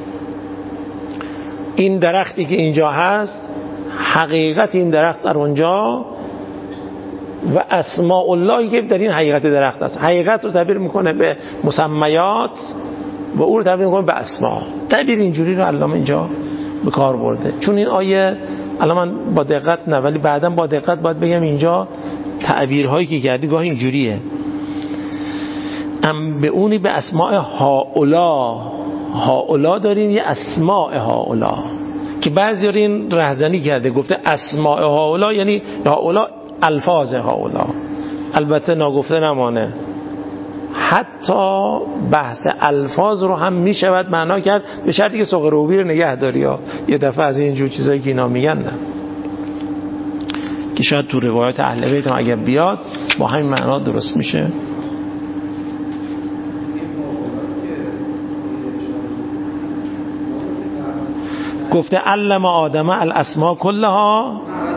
این درختی که اینجا هست حقیقت این درخت در اونجا و اسماء اللهی که در این حقیقت درخت هست. حقیقت رو تعبیر میکنه به مسمیات و او رو تعبیر میکنه به اسما. تعبیر اینجوری رو علامه اینجا به کار برده. چون این آیه الان من با دقت نه ولی بعداً با دقت باید بگم اینجا تعبیرهایی که کردی گاهی اینجوریه. به اونی به اسماء هاولا داریم، یه اسماء هاولا که بعضی این رهزنی کرده گفته اسماء هاولا یعنی هاولا الفاظ هاولا. البته ناگفته نمانه حتی بحث الفاظ رو هم میشود معنا کرد به شرطی که سوق روبی رو نگه داری. یا یه دفعه از اینجور چیزایی که اینا میگن نه، که شاید تو روایات اهل بیت هم اگر بیاد با همین معنا درست میشه. گفته علم آدم الاسماء کلها.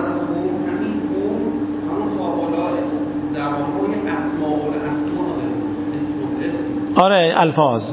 آره الفاظ.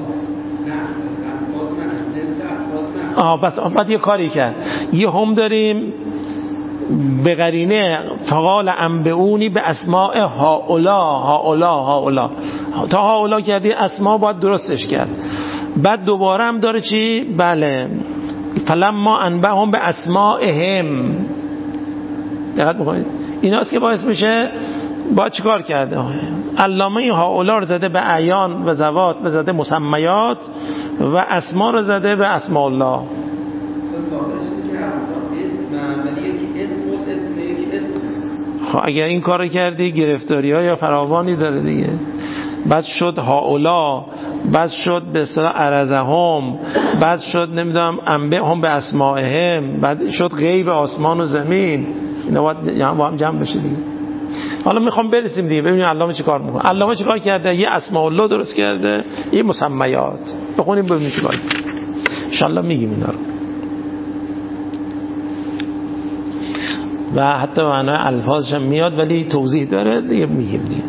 بس بعد یه کاری کرد، یه هم داریم به قرینه فقال انبئونی به اسماء هاولا تا هاولا کردی اسما باید درستش کرد. بعد دوباره هم داره چی؟ بله فلما انبئهم به اسمائهم. دقت بکنید ایناست که باعث میشه باید چیکار کرده. علامه هاولا رو زده به اعیان و ذوات و زده مسمیات و اسما رو زده به اسماء الله. خب اگر این کار کردی گرفتاری ها یا فراوانی داره دیگه. بعد شد هاولا بعد شد به اصطلاح عرضهم، بعد شد نمیدونم انبئهم به اسمائهم، بعد شد غیب آسمان و زمین. اینا باید با هم جمع بشه دیگه. حالا میخوام برسیم دیگه ببینیم علامه چی کار میکنه. علامه چی کار کرده؟ یه اسماء الله درست کرده، یه مسمیات. بخونیم ببینیم چی کار کرده. ان شاء الله میگیم اینا رو. و حتی معنای الفاظش هم میاد ولی توضیح داره دیگه، میگیم دیگه.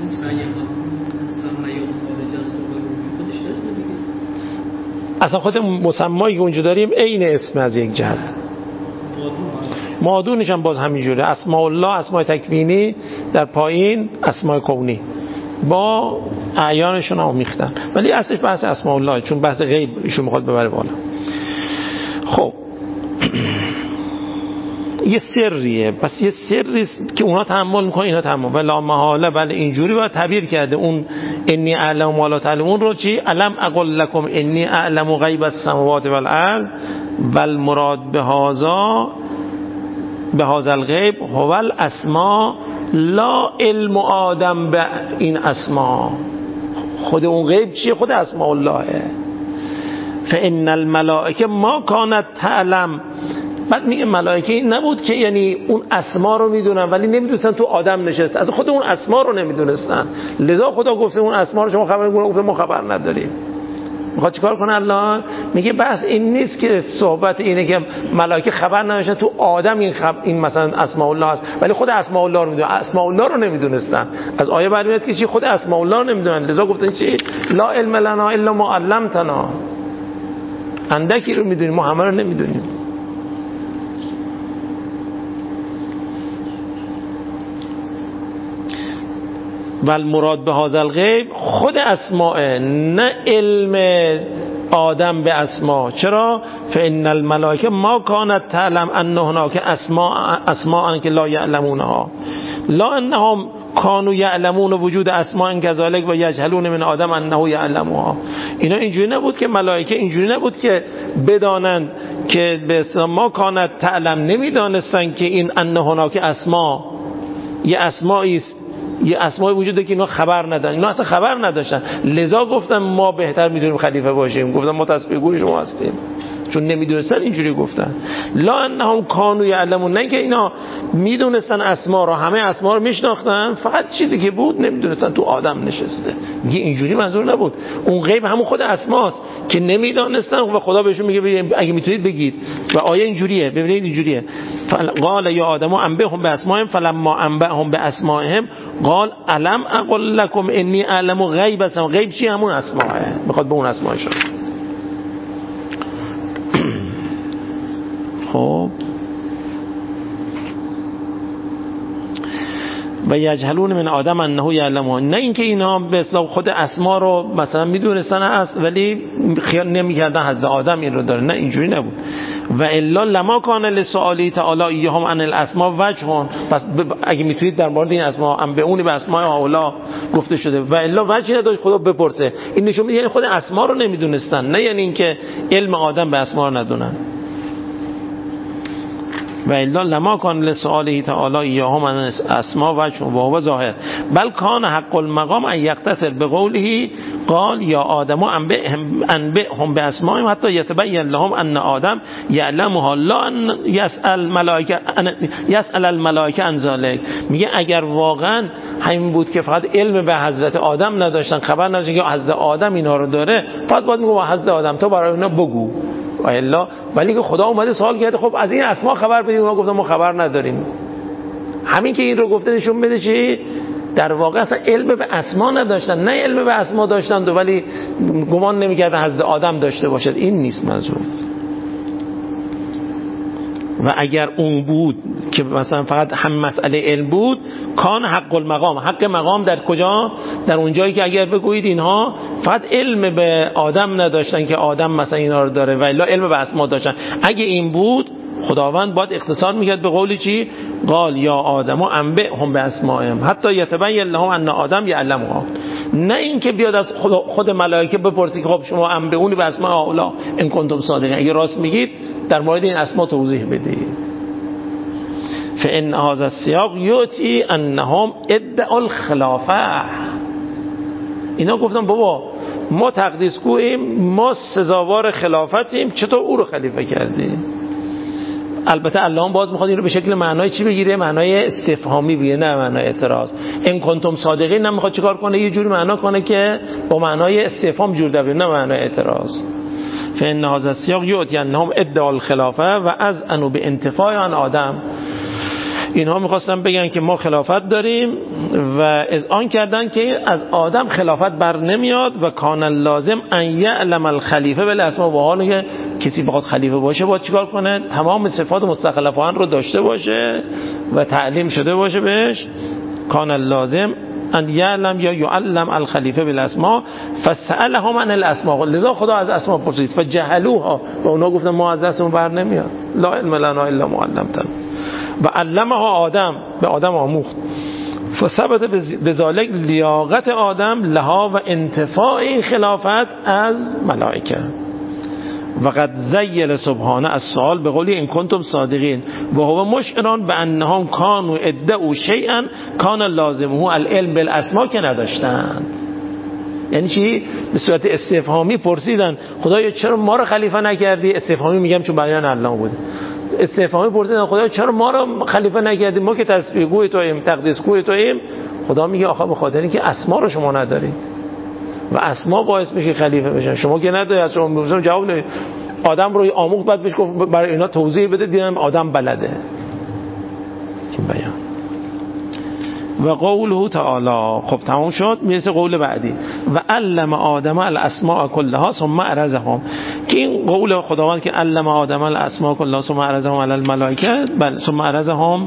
اصلا خود مسمایی که اونجا داریم عین اسم از یک جهت. مادونش هم باز همینجوره. اسماء الله اسماء تکوینی، در پایین اسماء کونی با اعیانشون هم میختن، ولی اصلش بحث اسماء الله، چون بحث غیب ایشون میخواد ببره بالا. خب یه سریه، پس یه سری که اونا تحمل میکنن اینا تحمل، ولی محاله بله اینجوری باید تعبیر کرده. اون انی اعلم ما لا تعلمون رو چی؟ علم اقول لکم انی اعلم غیب السماوات والارض والمراد به هذا الغیب هو الاسماء لا علم آدم به این اسماء. خود اون غیب چیه؟ خود اسماء اللهه. فان الملائکه ما کانت تعلم. بعد میگه ملائکه این نبود که یعنی اون اسما رو میدونن ولی نمیدونستن تو آدم نشسته، از خود اون اسما رو نمیدونستن، لذا خدا گفته اون اسما رو شما خبر نگیرید، گفته ما خبر نداریم. میخواد چیکار کنه الله؟ میگه بس این نیست که صحبت اینه که ملائکه خبر نداشتن تو آدم این مثلا اسماء الله هست، ولی خود اسماء الله رو میدونن. اسماء الله رو نمیدونستن. از آیه برمیاد که چی؟ خود اسماء الله رو نمیدونن، لذا گفتن چی؟ لا علم لنا الا ما علمتنا. اندکی رو میدونیم، ما همه رو نمیدونیم. و المراد به هذا الغیب خود اسماء، نه علم آدم به اسماء. چرا؟ فان الملائکه ما کانت تعلم ان هناک اسماء که لا یعلمونها، لا انهم کانوا یعلمون وجود اسماء کذالک و یجهلون من آدم انه یعلمها. اینا اینجوری نبود که ملائکه اینجوری نبود که بدانند که به اسم ما کانت تعلم، نمیدانستن که این ان هناک اسماء یه اسمایی است، یه اسماء وجوده که اینا خبر ندارن. اینا اصلا خبر نداشتن، لذا گفتن ما بهتر میدونیم خلیفه باشیم، گفتن ما تسبیح گوی شما هستیم، چون نمیدونستن اینجوری گفتن. لا انهم کانوا یعلمون، نه که اینا میدونستن اسما رو، همه اسما رو میشناختن، فقط چیزی که بود نمیدونستن تو آدم نشسته. میگه اینجوری منظور نبود. اون غیب همون خود اسماست که نمیدونستن و خدا بهشون میگه اگه میتونید بگید. و آیه اینجوریه، ببینید اینجوریه. قال یا آدم انبئهم باسمائهم فلما انبئهم باسمائهم قال الم اقل لكم انی اعلم غیب السماء. غیب چی؟ همون اسماء، میخواد به اون اسماء اشاره. خب و یجهلون من آدم انه یعلمون، نه اینکه اینا به اصطلاح خود اسما رو مثلا میدونستن هست ولی خیال نمیکردن حضرت آدم این رو داره، نه اینجوری نبود. و الا لما کان لسؤالی تعالی ایهم عن الاسماء وجهون. پس اگه میتونید در مورد این اسماء انبئونی به اسماء هؤلاء گفته شده، و الا وجهی نداشت خدا بپرسه. این نشون میده یعنی خود اسما رو نمیدونستن، نه یعنی اینکه علم آدم به اسما رو ندونن. و الا لما کان لسؤاله تعالی ایهم عن اسماء وجه و هو ظاهر بل کان حق المقام ان یقتصر بقوله قال یا آدم انبئهم باسمائهم حتی یتبین لهم ان آدم یعلمها لا ان یسأل الملائکه عن ذلک. میگه اگر واقعا همین بود که فقط علم به حضرت آدم نداشتن، خبر نداشتن که حضرت آدم اینا رو داره، فقط باید میگه حضرت آدم تو برای اینا بگو. ولی که خدا اومده سوال کرده خب از این اسما خبر بدید، اونا گفتن ما خبر نداریم. همین که این رو گفته نشون بده چی؟ در واقع اصلا علم به اسما نداشتن، نه علم به اسما داشتن ولی گمان نمی‌کردن حضرت آدم داشته باشد. این نیست منظور. و اگر اون بود که مثلا فقط هم مسئله علم بود، کان حق المقام. حق مقام در کجا؟ در اون جایی که اگر بگویید اینها فقط علم به آدم نداشتن که آدم مثلا اینا رو داره و الا علم به اسما داشتن. اگه این بود خداوند باید اختصار میکرد به قولی چی؟ قال یا آدم انبئهم باسمائهم حتی یتبین لهم ان آدم یعلمها. نه اینکه بیاد از خود ملائکه بپرسی که خب شما انبئونی باسماء هؤلاء ان کنتم صادقین، اگه راست میگید در مورد این اسما توضیح بدید. فان هذا السیاق یؤتی انهم ادعوا الخلافه. اینا گفتن بابا ما تقدیس گوییم، ما سزاوار خلافتیم، چطور او رو خلیفه کردی؟ البته الله هم باز میخواد این رو به شکل معنای چی بگیره؟ معنای استفهامی بگیره، نه معنای اعتراض. ان کنتم صادقین نمیخواد چیکار کنه؟ یه جوری معنا کنه که با معنای استفهام جور در بیاره، نه معنای اعتراض. فإن هذا السیاق یؤتی انهم ادعوا الخلافه و از انو به انتفاع عن آدم. اینها میخواستن بگن که ما خلافت داریم و اذعان کردن که از آدم خلافت بر نمیاد و کان لازم ان یعلم الخلیفه بالاسماء، و حالی که کسی بخواد خلیفه باشه باید چیکار کنه؟ تمام صفات مستخلفان رو داشته باشه و تعلیم شده باشه بهش. کان لازم ان یعلم یا یعلم الخلیفه بالاسماء فسألهم عن الاسماء، لذا خدا از اسماء پرسید فجهلوها، و اونا گفتن ما از دستمون بر نمیاد، لا علم لنا الا ما علمتنا، و علمها آدم، به آدم آموخت. فثبت بذالک لیاقت آدم لها و انتفاع این خلافت از ملائکه. وقد زیل سبحانه السؤال به قولی ان کنتم صادقین و هو مشعران به انهم کانوا ادعوا شیئا کان لازمه العلم بالاسماء، که نداشتند. یعنی چی؟ به صورت استفهامی پرسیدن خدایا چرا ما رو خلیفه نکردی؟ استفهامی میگم چون بیان الله بوده. استفهامی پرسیدن خدایا چرا ما رو خلیفه نکردی؟ ما که تسبیح گوی توییم، تقدیس گوی توییم. خدا میگه آخه به خاطر اینکه اسما رو شما ندارید و اسما باعث میشه خلیفه بشن، شما که ندارید. از شما میگم جواب نمیدید. آدم رو آموخت، بعد بهش گفت برای اینا توضیح بده، دیدم آدم بلده. این بیان. و قوله تعالی، خب تمام شد، میرسه قول بعدی و علم آدم الاسماء کلها ثم عرضهم، که این قول خداوند که علم آدم الاسماء کلها ثم عرضهم علی الملائکه، بل ثم عرضهم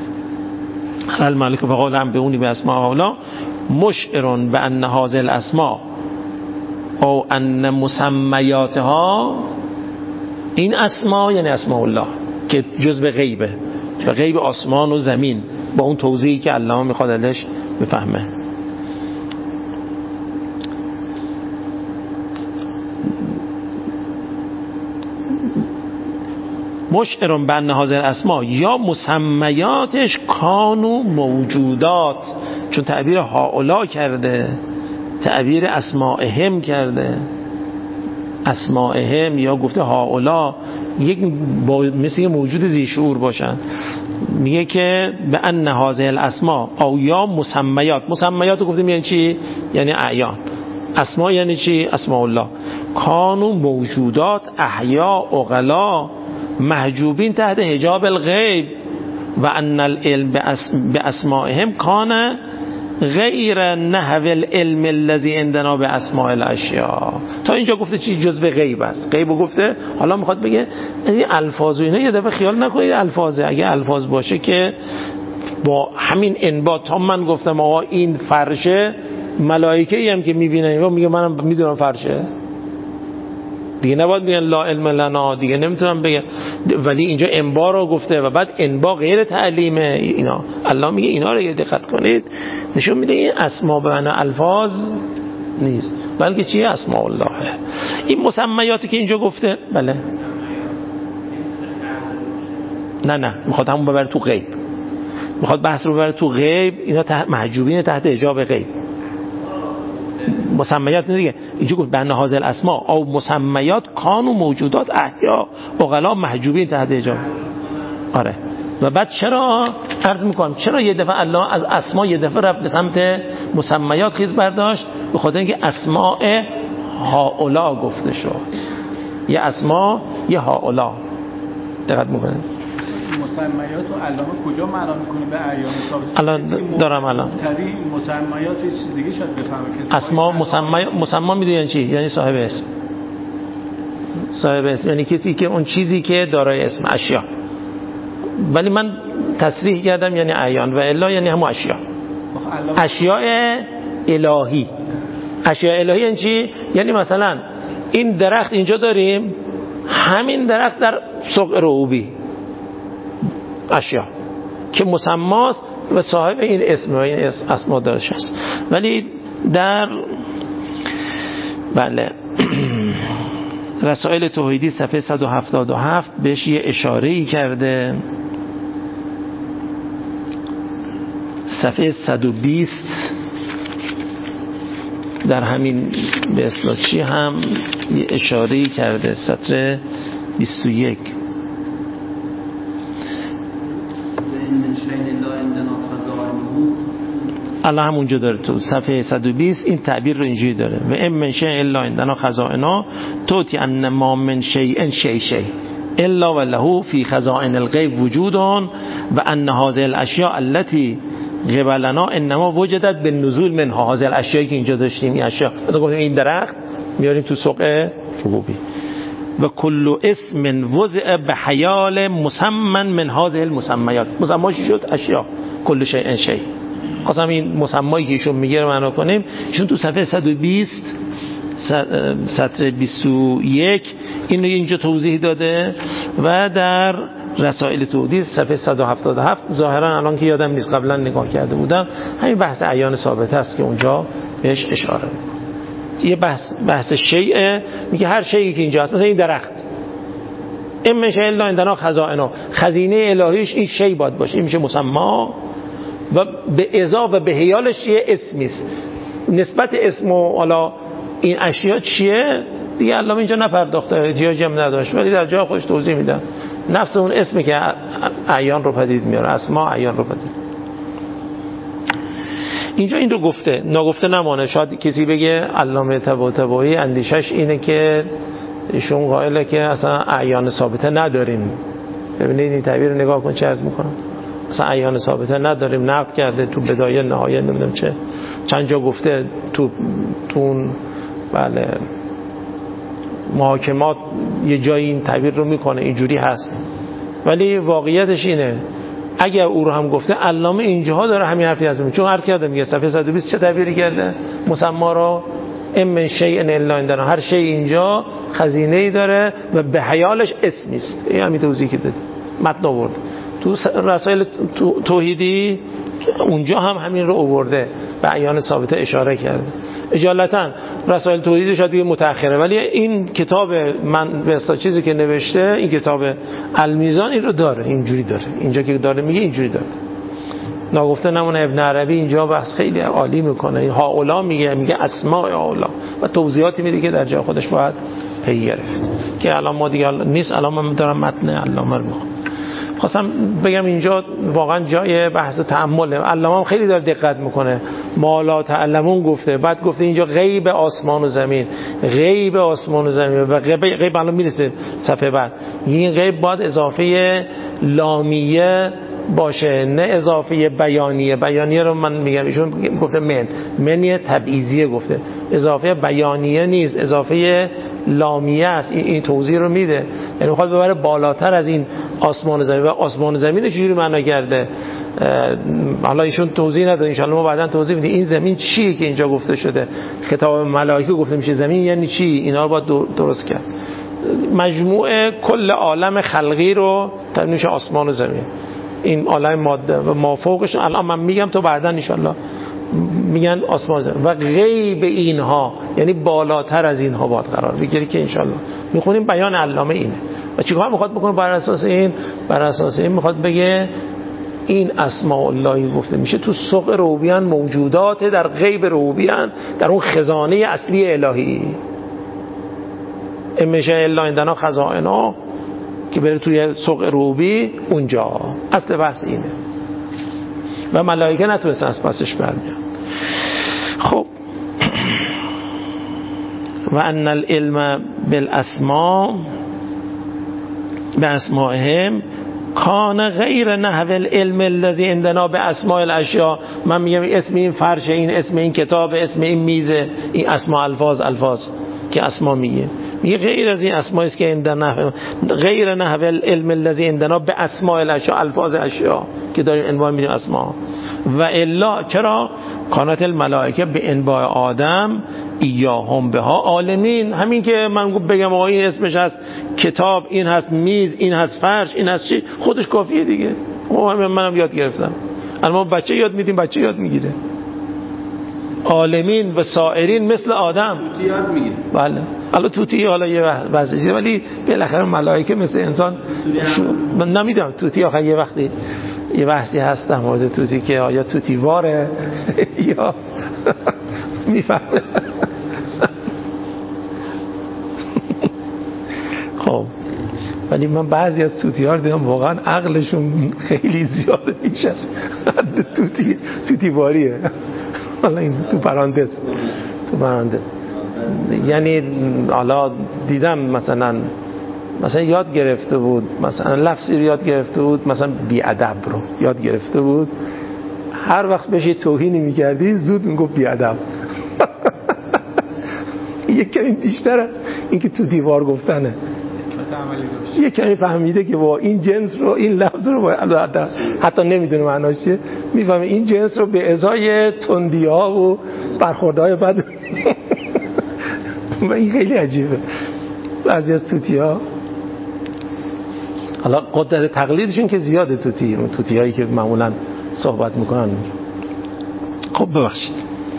علی الملائکه فقال انبئونی باسماء هؤلاء مشعر بان هذه الاسماء او ان مسمیاتها، این اسما یعنی اسماء الله که جزء غیبه و غیب آسمان و زمین، با اون توضیحی که الله میخواد ازش بفهمه. مشعر بان هذه الاسماء یا مسمیاتش کانو موجودات، چون تعبیر هؤلاء کرده، تعبیر اسمائهم کرده. اسمائهم یا گفته هؤلاء یک مثل موجود ذی‌شعور باشن. میگه که به ان هذه الاسماء او یا مسمیات، مسمیات رو گفتیم یعنی چی؟ یعنی اعیان. اسما یعنی چی؟ اسماء الله. کانو موجودات احیا عقلا محجوبین تحت حجاب الغیب و ان العلم به اسمائهم کان غیر نحو العلم الذي عندنا به اسماء الاشیاء. تا اینجا گفته چی؟ جزء غیب است. غیبو گفته، حالا میخواد بگه این الفاظ و اینا یه دفعه خیال نکنید الفاظه. اگه الفاظ باشه که با همین انباط، تا من گفتم آقا این فرشه، ملائکه‌ای هم که میبینن و میگه منم میدونم فرشه، دیگه نباید بگن لا علم لنا، دیگه نمیتونم بگم. ولی اینجا انبا رو گفته و بعد انبا غیر تعلیمه. اینا الله میگه اینا رو دقت کنید، نشون میده این اسما به معنی الفاظ نیست، بلکه چیه؟ اسماء الله. این مسمیاتی که اینجا گفته، بله نه میخواد همون ببره تو غیب، میخواد بحث رو ببره تو غیب. اینا محجوبین تحت حجاب غیب. مسمیات دیگه اینجا گفت بن هذه الاسماء او مسمیات کانوا موجودات احیا عقلا محجوبین تحت حجاب. آره. و بعد چرا عرض میکنم چرا یه دفعه الله از اسما یه دفعه رفت به سمت مسمیات خیز برداشت؟ به خاطر اینکه اسماء هؤلاء گفته شد. یه اسما یه هؤلاء. دقت میکنید مسمیات و علامه کجا معنا میکنه به اعیان ثابت؟ الان دارم الان مسمیات یه چیز دیگه شاید بفهمه که اسما مسما میدونن چی؟ یعنی صاحب اسم. صاحب اسم یعنی کسی که اون چیزی که دارای اسم، اشیا. ولی من تصریح کردم یعنی اعیان و الا یعنی همون اشیا. اشیاء الهی. اشیاء الهی یعنی چی؟ یعنی مثلا این درخت اینجا داریم، همین درخت در سوق رعوبی اشیا که مسماست و صاحب این اسم و این اسما دارش است. ولی در بله رسائل توحیدی صفحه 177 بهش یه اشاره‌ای کرده. صفحه 120 در همین به اصطلاح چی هم یه اشاره‌ای کرده. سطر 21 الله هم اونجا داره تو صفحه 120 این تعبیر رو اینجوری داره و ام من شیء الا عندنا خزائنا توتی ان ما من شیء شیء الا وله فی خزائن الغیب وجود و ان هذه الاشیاء التي قبلنا انما وجدت بالنزول منها. هذه الاشیاء که اینجا داشتیم این اشیاء مثلا گفتیم این درخت میاریم تو سوق ربوبی و کل اسم وضع بحیال مسمى من هذه المسمیات. مسماش شد اشیاء کل شیء شیء. خواستم این مسمایی که ایشون میگه رو معنا کنیم. ایشون تو صفحه 120 سطر 21 اینو اینجا توضیح داده و در رسائل توحید صفحه 177 ظاهرا الان که یادم نیست قبلا نگاه کرده بودم همین بحث عیان ثابت است که اونجا بهش اشاره میکنه. یه بحث شیء میگه هر شیئی که اینجا هست مثلا این درخت ام شیء الا عندنا خزائن خزینه الهیش این شیء باید باشه این میشه مسما و به اضافه به حیالش یه اسمی است. نسبت اسم و حالا این اشیاء چیه دیگه علامه اینجا نپرداخته احتیاجی هم نداشت ولی در جای خودش توضیح میدن. نفس اون اسمی که اعیان رو پدید میاره اسما اعیان رو پدید. اینجا این رو گفته ناگفته نمانه. شاید کسی بگه علامه طباطبایی اندیشش اینه که ایشون قائله که اصلا اعیان ثابته نداریم. ببینید این تعبیر رو نگاه کن چه عرض میکنم. اصلا اعیان ثابته نداریم. نقد کرده تو بدایه نهایه نمیدونم چه چند جا گفته تو اون بله محاکمات یه جایی این تعبیر رو میکنه اینجوری هست ولی واقعیتش اینه اگر او رو هم گفته علامه اینجاها داره همین حرفی از اون چون عرض کردم میگه صفحه 120 چه تعبیری کرده مسما رو ام شیء الا عندنا هر شی اینجا خزینه‌ای داره و به حیالش اسمی است. این همین توضیحی که داد متن آورد تو رسائل توحیدی اونجا هم همین رو آورده به اعیان ثابته اشاره کرده. اجالتا رسائل توحیدی شاید دیگه متأخره ولی این کتاب من به اصطلاح چیزی که نوشته این کتاب المیزان این رو داره اینجوری داره اینجا که داره میگه اینجوری داره. ناگفته نمونه ابن عربی اینجا بحث خیلی عالی میکنه هاولا میگه اسماء هاولا و توضیحاتی میده که در جای خودش باید پی گرفت که الان ما دیگه نیست. الان من دارم متن علامه رو میخونم. خواستم بگم اینجا واقعا جای بحث تأمله. علامه خیلی داره دقت میکنه. ما لا تعلمون گفته بعد گفته اینجا غیب آسمان و زمین غیب آسمان و زمین و غیب الان میرسه صفحه بعد این غیب باید اضافه لامیه باشه نه اضافه بیانیه. بیانیه رو من میگم ایشون گفته منیه تبعیضیه گفته اضافه بیانیه نیست اضافه لامیه است. این توضیح رو میده یعنی میخواد ببره بالاتر از این آسمان زمین و آسمان زمین رو چجوری معنا کرده حالا ایشون توضیح نداد ان شاء الله ما بعداً توضیح میدیم. این زمین چیه که اینجا گفته شده خطاب ملائکه گفته میشه زمین یعنی چی اینا رو باید درست کرد. مجموعه کل عالم خلقی رو تعبیر میشه آسمان و زمین این عالم ماده و ما فوقش الان من میگم تو بعداً ان شاء الله میگن آسمان زمین و غیب اینها یعنی بالاتر از اینها باید قرار بگیری که ان شاء الله میخونیم. بیان علامه اینه و چیکار میخواد بکنه بر اساس این میخواد بگه این اسماء الله گفته میشه تو سوق ربوبیان موجودات در غیب ربوبیان در اون خزانه اصلی الهی امیشه الا عندنا خزائن که بره توی سوق ربوبی اونجا اصل بحث اینه و ملائکه نتونستن از پسش برمیان. خب و ان العلم بالاسماء باسمائهم کان غیر نحو العلم الذي عندنا باسماء الاشیاء. من میگم اسم این فرش این اسم این کتاب اسم این میزه این اسماء الفاظ که اسما میگه غیر از این اسماء است که عندنا غیر نحو العلم الذي عندنا باسماء الاشیاء الفاظ اشیاء که داریم عنوان میدیم اسما و الا چرا کانت الملائکه به انواع آدم ایاهم بها عالمین. همین که من بگم آقا این اسمش هست کتاب این هست میز این هست فرش این هست چی خودش کافیه دیگه. منم یاد گرفتم الان ما بچه یاد میدیم بچه یاد میگیره عالمین و سائرین مثل آدم توتی یاد میگیره. بله حالا توتی حالا یه وضعیه ولی بالاخره ملائکه مثل انسان من نمیدونم توتی آخه یه وقتی یه بحثی هست در مورد توتی که آیا توتی واره یا میفهمه. خب ولی من بعضی از توتی‌ها رو دیدم واقعا عقلشون خیلی زیاده، بیش از حد توتی‌واریه. حالا این تو پرانتز یعنی حالا دیدم مثلا یاد گرفته بود، مثلا لفظی رو یاد گرفته بود، مثلا بی‌ادب رو یاد گرفته بود، هر وقت بهش توهینی می‌کردی زود میگفت بی‌ادب. یک کمی بیشتر از اینکه تو دیوار گفتنه، یک کمی فهمیده که با این جنس رو، این لفظ رو حتی نمیدونه معناش چیه، میفهمه این جنس رو به ازای تندی‌ها و برخوردهای بد. و این خیلی عجیبه. بعضی از توتی‌ها حالا قدرت تقلیدشون که زیاده، توتی‌هایی که معمولا صحبت میکنن. خب ببخشید.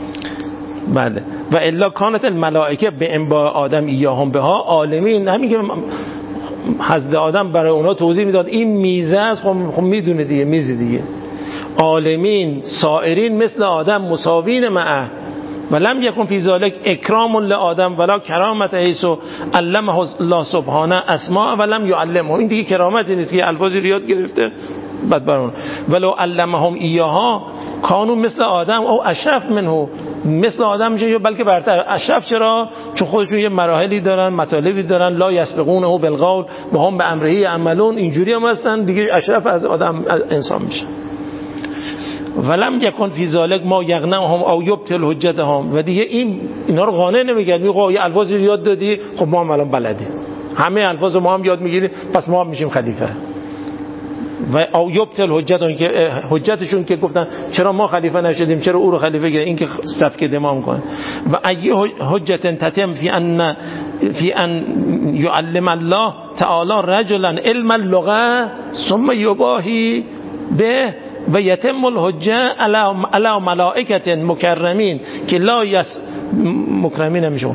بله. و الا کانت الملائکه به انباء آدم ایاهم بها عالمین. همین که حضرت آدم برای اونا توضیح میداد این میزه است، خب میدونه دیگه، میزه دیگه. عالمین سائرین مثل آدم مساوین معه ولم یکن فی ذلک اکرام لآدم ولا کرامت حیث علمه الله سبحانه اسماء ولم یعلمه. این دیگه کرامتی نیست که الفاظی رو یاد گرفته بعد برون. ولو علمهم ایاها کانوا مثل آدم او اشرف منه. مثل آدم میشه بلکه برتر. اشرف چرا؟ چون خودشون یه مراحلی دارن، مطالبی دارن. لا یسبقونه بالقول و هم به امره یعملون. اینجوری هم هستن دیگه، اشرف از آدم از انسان میشه. ولم یکن فی ذلک ما یغنهم او یبطل حجتهم. و دیگه اینا رو قانع نمیگرد. میگه یه الفاظی رو یاد دادی، خب ما هم الان بلدیم، همه الفاظ ما هم یاد میگیریم، پس ما هم میشیم خلیفه. و او یبطل حجتهم، که حجتشون که گفتن چرا ما خلیفه نشدیم، چرا او رو خلیفه گرفتن، این که سفک دماء میکنه. و ای حجت تتم فی ان یعلم الله تعالی رجلا علم اللغه ثم یباهی به و یتم الحجه علی ملائکه مکرمین که مکرمین نمیشه،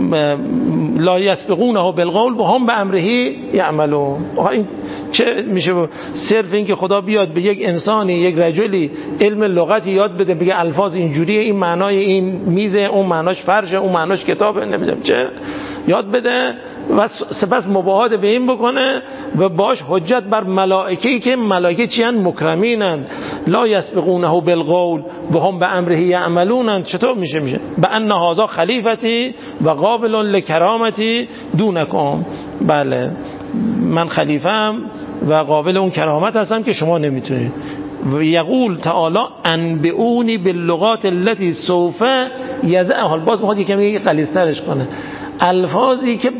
لا یسبقونه بالقول و هم به امره یعملون. این چه میشه؟ صرف این که خدا بیاد به یک انسانی، یک رجلی علم لغتی یاد بده، بگه الفاظ اینجوریه، این معنای این میزه، اون معناش فرشه، اون معناش کتابه، نمیدونم چه یاد بده و سپس مباهات به این بکنه و باش حجت بر ملائکه‌ای که ملائکه چیان؟ مکرمینن. لا یسبقونه بالقول و هم به امره یعملون. چطور میشه؟ به ان هذا خلیفتی و قابل لکرامتی دونکم. بله من خلیفه‌ام و قابل اون کرامت هستم که شما نمیتونید. و یقول تعالی انبئونی باللغات التي سوف یضعها. باز میخواد یکمی غلیظ‌ترش کنه. الفاظی که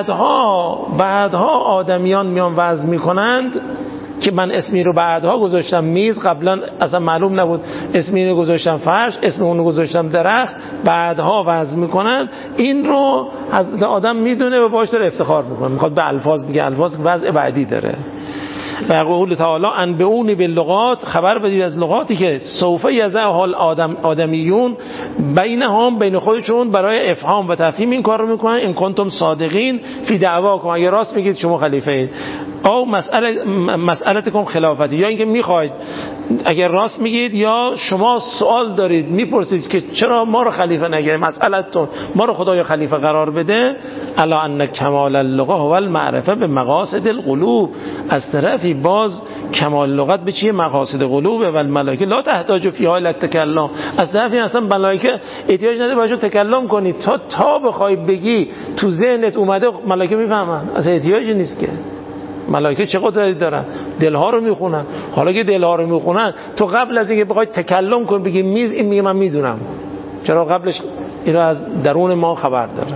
بعدها آدمیان میان وضع میکنند، که من اسمی رو بعدها گذاشتم میز، قبلا اصلا معلوم نبود، اسمی رو گذاشتم فرش، اسم اون رو گذاشتم درخت، بعدها وضع میکنن. این رو از آدم میدونه و باش داره افتخار میکنه، میخواد به الفاظ بگه، الفاظ وضع بعدی داره. و قول تعالی انبئونی باللغات، خبر بدید از لغاتی که سوف یضعها آدمیون بینهم، بین خودشون برای افهام و تفهیم این کار رو میکنن. این کنتم صادقین فی دعواکم، اگه راست میگید شما خلیفه اید. او مسئلتکم خلافتی، یا اینکه میخواید اگر راست میگید یا شما سوال دارید میپرسید که چرا ما رو خلیفه نگیرید، مسئلتون ما رو خدای خلیفه قرار بده. الا ان کمال اللغه هو المعرفه به مقاصد القلوب. از طرفی باز کمال لغت به چیه؟ مقاصد قلوبه. و الملائکه لا تحتاج فی حال التکلم. از طرفی اصلا ملائکه احتیاج نداره باشون تکلم کنی، تا بخوای بگی تو ذهنت اومده ملائکه میفهمن، اصلا احتیاجی نیست که. ملائکه چه قدرتی دارن؟ دلها رو میخونن. حالا که دلها رو میخونن، تو قبل از اینکه بخوای تکلم کنی بگی میز، این میگه من میدونم، چرا قبلش اینو از درون ما خبر داره.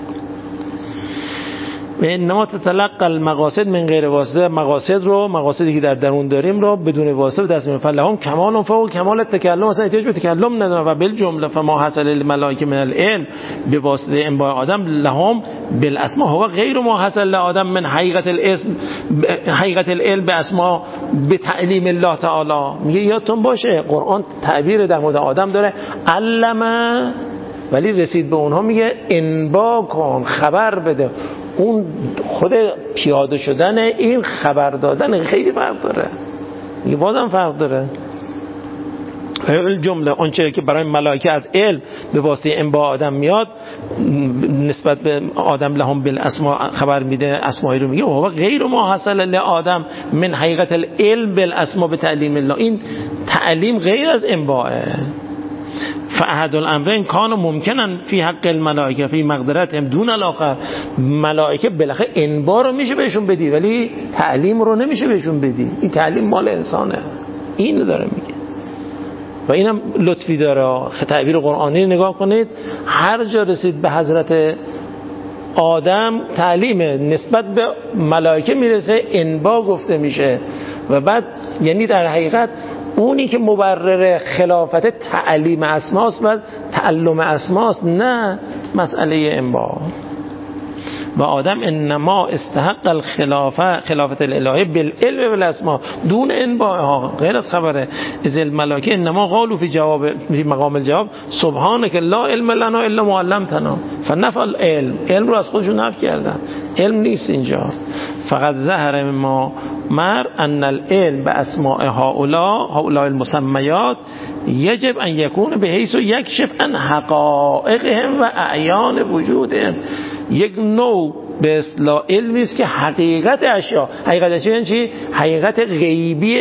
و انما تتلقى المقاصد من غیر واسطه. مقاصدی که در درون داریم رو بدون واسطه دست میگیرن. فلهم کمال فوق کمال التکلم، اصلا احتیاج به تکلم نداره. و بالجمله فما حصل للملائکه من العلم به واسطه انباء آدم لهم بالاسماء هو غیر ما حصل لآدم من حقیقت العلم به اسماء به تعلیم الله تعالی. میگه یادتون باشه قرآن تعبیر در مورد آدم داره علمه، ولی رسید به اونها میگه انبا کن، خبر بده. اون خود پیاده شدن، این خبر دادن خیلی فرق داره، میگه بازم فرق داره. جمله آنچه که برای ملائکه از علم به واسطه انباء آدم میاد نسبت به آدم لهم بالاسماء خبر میده، اسمایی رو میگه. و غیر ما حصل لآدم من حقیقت العلم بالاسماء به تعلیم الله، این تعلیم غیر از انباءه. فاحد الامرین کان ممکنن فی حق الملائکه فی مقدرتهم دون الاخر، ملائکه بالاخره انباء رو میشه بهشون بدی ولی تعلیم رو نمیشه بهشون بدی، این تعلیم مال انسانه. این داره میگه و اینم لطفی داره. تعبیر قرآنی نگاه کنید، هر جا رسید به حضرت آدم تعلیم نسبت به ملائکه میرسه انباء گفته میشه و بعد یعنی در حقیقت اونی که مبرر خلافت تعلیم اسماست و تعلم اسماست، نه مسئله انباء. و آدم انما استحق خلافت الالهی بالعلم والاسماء دون انباءها، غیر از خبره. از الملائکه انما قالوا فی مقام الجواب سبحانك لا علم لنا الا ما علمتنا، فنفى العلم، علم رو از خودشون نفی کردن، علم نیست اینجا. فقط ظهر ما مر ان العلم باسماء هؤلاء المسمیات یجب ان یکون بحیث یکشف عن حقائقهم و اعیان وجودهم، یک نوع به اصطلاح علمی است که حقیقت اشیا یعنی چی؟ حقیقت غیبی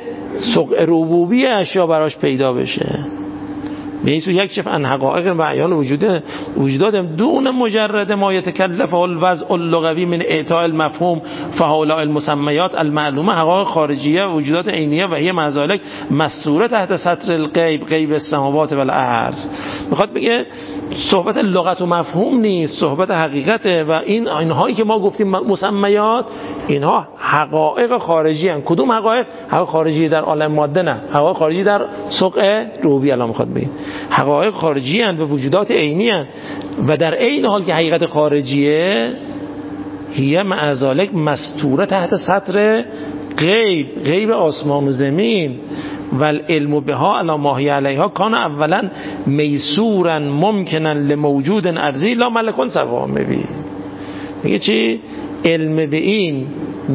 ربوبی اشیا براش پیدا بشه. بیسو یکشف عن حقائق و اعیان وجودات دون مجرد ما یتکلف الوضع اللغوی من اعطاء المفهوم فهؤلاء المسمیات المعلومه حقائق خارجیه وجودات عینیه و هی مع مستوره تحت سطر الغیب، غیب السماوات و الارض. میخواد بگه صحبت لغت و مفهوم نیست، صحبت حقیقته و اینهایی که ما گفتیم مسمیات اینها حقایق خارجی هستند. کدوم حقایق؟ حقایق خارجی در عالم ماده، نه حقایق خارجی در سوق ربوبی. الان میخواد بگه حقایق خارجی هستند و وجودات عینی هستند و در عین حال که حقیقت خارجیه هی مع ذلک مستوره تحت سطر غیب آسمان و زمین و العلم بها علی ما هی علیها کان اولا میسورا ممکنا لموجود ارضی لا ملکون سوا. میگه چی؟ علم به این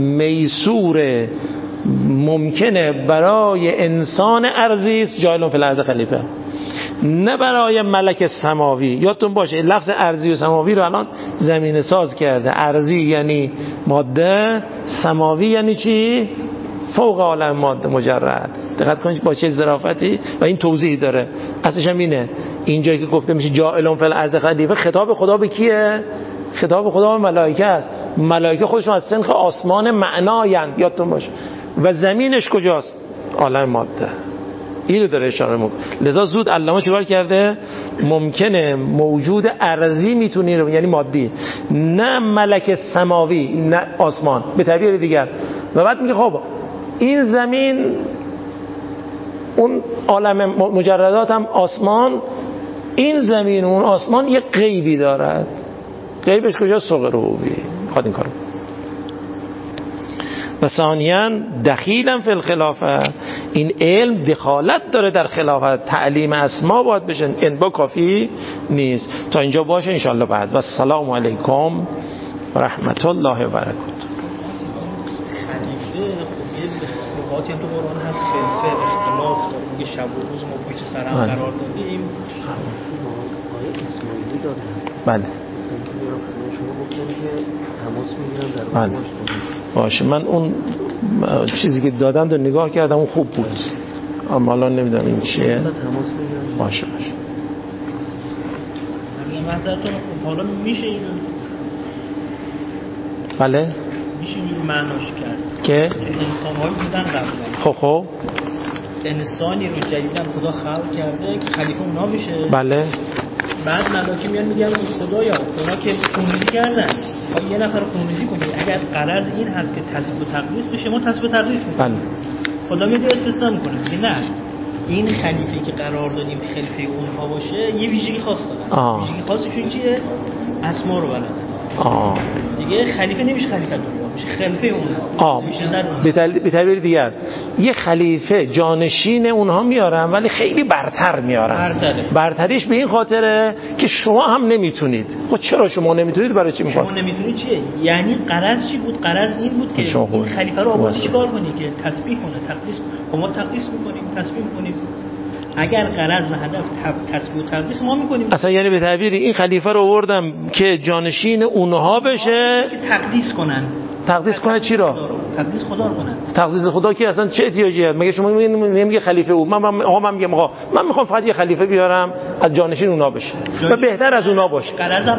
میسور ممکنه برای انسان ارضی است جایلون فی الارض خلیفه، نه برای ملک سماوی. یادتون باشه لفظ ارضی و سماوی رو الان زمینه ساز کرده. ارضی یعنی ماده، سماوی یعنی چی؟ فوق عالم ماده مجرد. دقت کنید با چه ظرافتی و این توضیح داره. اصلش هم اینه، اینجایی که گفته میشه جاعلون فی الارض خلیفه، خطاب خدا به کیه؟ خطاب خدا به ملائکه است. ملائکه خودشون از سنخ آسمان معنایند، یادتون باشه. و زمینش کجاست؟ عالم ماده. اینو داره اشاره میکنه. لذا زود علامه چیکار کرده؟ ممکنه موجود ارضی میتونه، یعنی مادی، نه ملک سماوی، نه آسمان، به تعبیر دیگر. و بعد میگه خب این زمین، اون عالم مجردات هم آسمان، این زمین و اون آسمان یه غیبی دارد. غیبش کجاست؟ سوق ربوبی. خواهد این کارو. و ثانیاً دخیلا فی الخلافه، این علم دخالت داره در خلافت. تعلیم اسما باید بشه، انبا کافی نیست. تا اینجا باشه انشاءالله بعد. و السلام علیکم و رحمت الله و برکاته. خلیفه تو قرآن هست خلیفه اختلاف داره، میگه شب و روز ما پشت سر هم قرار دادیم. آیه اسماعیلی داره. بله. شما گفتن که تماس میگیرن در بله. باشه من اون چیزی که دادن رو نگاه کردم، اون خوب بود، اما الان نمیدونم این چیه. تماس میگیرن. باشه. اگه منظرتون حالا میشه اینو بله میشه اینو معناش کرد که انسان‌هایی بودن قبلا. خب انسانی رو جدیدن خدا خلق کرده که خلیفه اونا میشه. بله. بعد ملاکی میان میگن خدایا اونا که خونریزی کردن، یه نفر خونریزی کنه، اگر غرض این هست که تسبیح و تقدیس بشه ما تسبیح و تقدیس میکنیم. بله. خدا میاد استثناء میکنه، میگه نه این خلیفه‌ای که قرار دادیم خلیفه اونها باشه یه ویژگی خاص داره. ویژگی خاصشون چیه؟ اسما رو بلده. دیگه خلیفه نمیشه خلیفه دنیا، میشه خلیفه اونها. به تعبیر دیگر یه خلیفه جانشین اونها میارن ولی خیلی برتر میارن. برتریش به این خاطره که شما هم نمیتونید. خب چرا شما نمیتونید؟ برای چی میخواد؟ شما نمیتونید چیه؟ یعنی غرض چی بود؟ غرض این بود که این خلیفه رو آورد چیکار کنی؟ که تسبیح کنه، تقدیس کنه. ما تقدیس میکنیم، تسبیح میکنیم. اگر غرض و هدف تسبیح و تقدیس ما میکنیم. اصلا یعنی به تعبیری این خلیفه رو آوردم که جانشین اونها بشه، که تقدیس کنن. تقدیس کنه چی را؟ تقدیس خدا رو کنن. تقدیس خدا که اصلا چه احتیاجی هست؟ مگه شما نمیگه خلیفه او؟ من میگم آقا من میخوام فقط یه خلیفه بیارم از جانشین اونها بشه و بهتر از اونها باشه.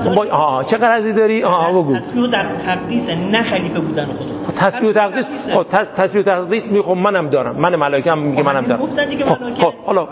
چه غرضی داری؟ بگو. تسبیح و تقدیس، نه خلیفه بودن خدا. تسبیح و تقدیس، تسبیح و تقدیس میخوام منم دارم، من ملائکه هم میگه منم دارم. حالا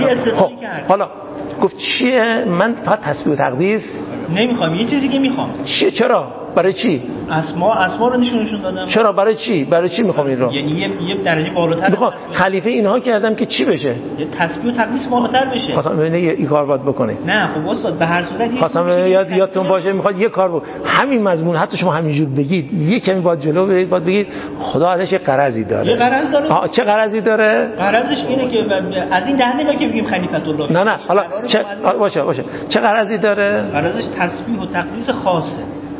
حالا گفت چیه؟ من فقط تسبیح و تقدیس نمیخوام، یه چیزی که میخوام. چرا؟ برای چی؟ اسما رو نشون دادم. چرا؟ برای چی میخوام این رو؟ یعنی یه درجه بالاتر میخوام خلیفه اینها کردم که چی بشه؟ یه تسبیح و تقدیس بالاتر بشه. خواستم ببینه این کار باید بکنه. نه خب استاد به هر صورت خواستم یادتون باشه میخواد یه کار همین مضمون حتی شما همینجور بگید، یه کمی باید جلو برید، باید بگید خدا ازش یه غرضی داره. یه غرض داره. چه غرضی داره؟ غرضش اینه که از این دهنه ما که میگیم خلیفۃ الله. نه حالا باشه چه غرضی داره؟ غرضش تسبیح و تقدیس خاصه.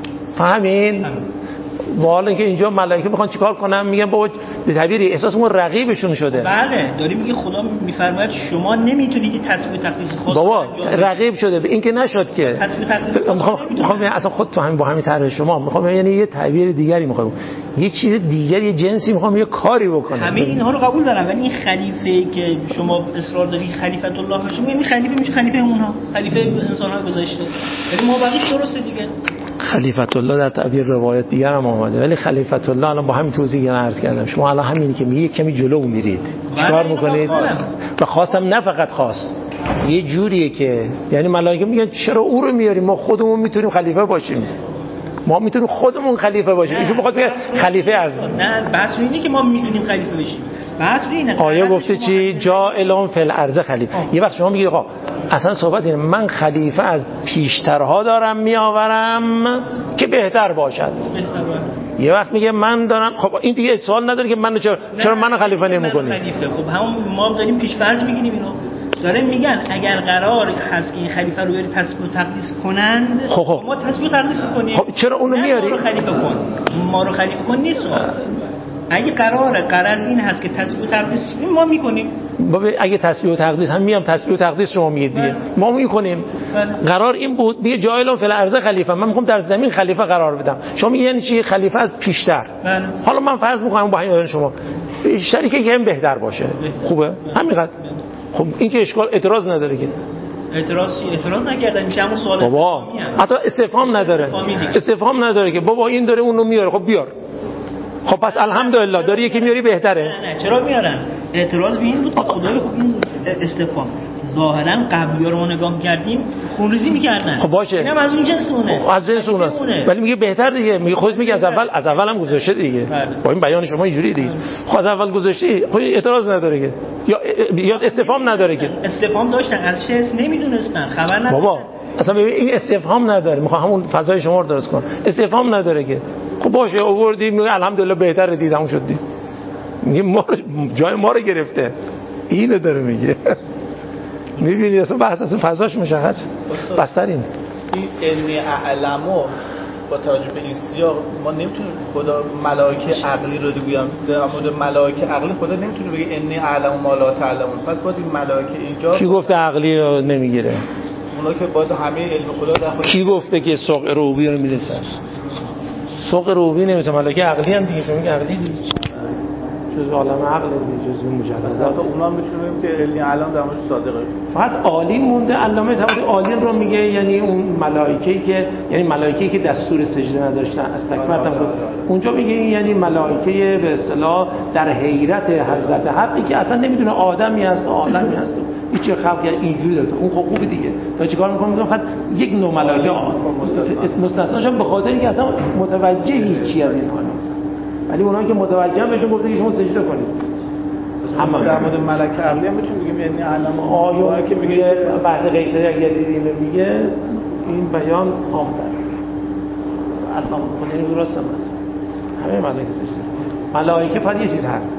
فهمین؟ حالا اینکه اینجا ملائکه میخوان چیکار کنن؟ میگن بابا به تعبیری احساسمون رقیبشون شده. بله داریم میگه خدا میفرماید شما نمیتونید تسبیح و تقدیس خاص بابا رقیب شده، این که نشد که تسبیح و تقدیس میخوام اصلا خود تو همین با همین طرح شما میخوام یعنی یه تعبیر دیگری میخوام، یه چیز دیگری، یه جنسی میخوام یه کاری بکنم. همه اینها رو قبول دارم، ولی این خلیفه که شما اصرار دارید خلیفۃ الله باشه، این خلیفه میشه خلیفه اونها، خلیفه انسان‌ها گذاشته، ولی ما بقیش درسته دیگه. خلیفۃ الله در تعبیر روایت دیگر هم آمده، ولی خلیفۃ الله الان با همین توضیحی که عرض کردم شما الان همینی که میگه کمی جلو میرید چیکار میکنید؟ و خواستم نه فقط خواست یه جوریه که یعنی ملائکه میگن چرا او رو میاریم، ما خودمون میتونیم خلیفه باشیم، ما میتونیم خودمون خلیفه باشیم. ایشون میخواد بگه خلیفه از نه بحث اینه که ما میتونیم خلیفه بشیم، بحث اینه. آیه گفته چی؟ جاعلون فی الارض خلیفه. یه وقت شما میگید آقا اصلا صحبت اینه من خلیفه از پیشترها دارم میآورم که بهتر باشد. یه وقت میگه من دارم، خب این دیگه سوال نداره که من چرا منو خلیفه نمی‌کنی؟ خب همون ما داریم پیش فرض میگیریم اینو. دارن میگن اگر قرار هست که این خلیفه رو بری تسبیح و تقدیس کنند، خب ما تسبیح و تقدیس می‌کنیم. خب چرا اونو میاری؟ ما رو خلیفه کن نیست. اگه قرض این هست که تسبیح و تقدیس ما میکنیم، اگه تسبیح و تقدیس هم میام تسبیح و تقدیس شما میگید دیگه ما میکنیم. قرار این بود میگه جاعلون فی الارض خلیفه، من میخوام در زمین خلیفه قرار بدم. شما میگین یعنی چی؟ خلیفه از پیشتر. حالا من فرض میکنم با همین شما بیشتری که هم بهتر باشه. خوبه همینقدر. خب این که اشکال اعتراض نداره که. اعتراض نکردن، میشه همون سوال بابا حتی استفهام نداره که بابا این داره اونو میاره، خب بیار. خب پس الحمدلله داری یکی میاری بهتره. نه چرا میارن؟ اعتراض به این بود که خدای خوب این استفهام ظاهرا قبلی‌ها رو ما نگاه کردیم خونریزی می‌کردن. خب باشه اینم از اون جنس اونه. خب از جنس اوناست، ولی میگه بهتر دیگه، میگه خودت میگه از اول هم گذاشته دیگه. با این بیان شما اینجوری دیگه خب از اول گذاشتی، خب اعتراض نداره که یا استفهام نداره که. استفهام داشتن از چه اسم نمیدونستن، خبر نداشتن. بابا اصلا این استفهام نداره، میخوام همون فضای شما رو درست کنم. استفهام نداره که. خب باشه آوردی میگه الحمدلله بهتره دیدم شد دی. میگه ما جای ما رو گرفته. اینو داره میگه. میبینی اصلا بحث اصلا فضاش مشخص بسترین. این علمی اعلمو با توجه به این سیاق ما نمیتونیم خدا ملائکه عقلی رو بگیم، در مورد ملائکه عقلی خدا نمیتونه بگه انی اعلم ما لا تعلمون. پس باید این ملائکه اینجا کی گفته عقلی رو نمیگیره؟ اونا که باید همه علم خدا در خود. کی گفته که سوق روبی رو میرسن؟ سوق روبی نمیشه، ملائکه عقلی هم دیگه شما میگه عقلی دیگه جز عالم عقل دیگه، جز مجردات. اونا میتونیم که علمی علم در مورد صادقه. فقط عالی مونده. علامه طباطبایی عالی رو میگه، یعنی اون ملائکه‌ای که یعنی ملائکه‌ای که دستور سجده نداشتن استکبرتن. اونجا میگه یعنی ملائکه به اصطلاح در حیرت حضرت حقی که اصلا نمیدونه آدمی هست عالمی هست هیچ خلقی اینجوری داره. اون خب خوبه دیگه. تا چیکار می‌کنه؟ فقط یک نوع ملائکه مستثناش به خاطر اینکه اصلا متوجه هیچی از اینها نیست، ولی اونایی که متوجه بهشون گفته که شما سجده کنید. اما در مورد ملائکه عقلی هم میتونیم بگیم یعنی علم آیا که میگه بحث قیصری اگر دیدیم میگه این بیان عام‌تر الان خودی درست است. همه ملائکه سجده. ملائکه فقط یه چیز هست،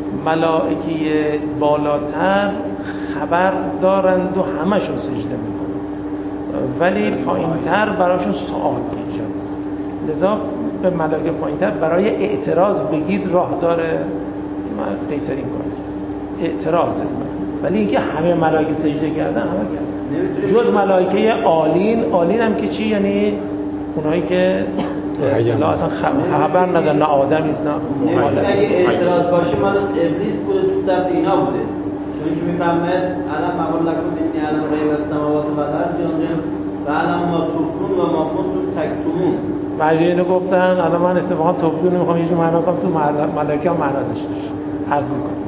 ملائکه بالاتر خبر دارند و همشون سجده میکنن، ولی پایینتر براشون سوال ایجاد. لذا به ملائکه پایینتر برای اعتراض بگید راه داره که من قیصری کنم اعتراض ولی اینکه همه ملائکه سجده کردن همه کردن جز ملائکه عالین هم که چی؟ یعنی اونایی که اصلا خبر ندارن، نه آدمی است نه ملائکه. اگه اعتراض باشه مال ابلیس بوده تو صف اینا بوده، چون که میفهمه الان مقول لكم انی علم غیب السماوات و الارض و علم ما تخفون و ما کنتم تکتمون. بعضی اینو گفتن، الان من اتفاقا تبدون میخوام یه جو معنا کنم تو ملائکه هم معنا داشته عرض میکنم.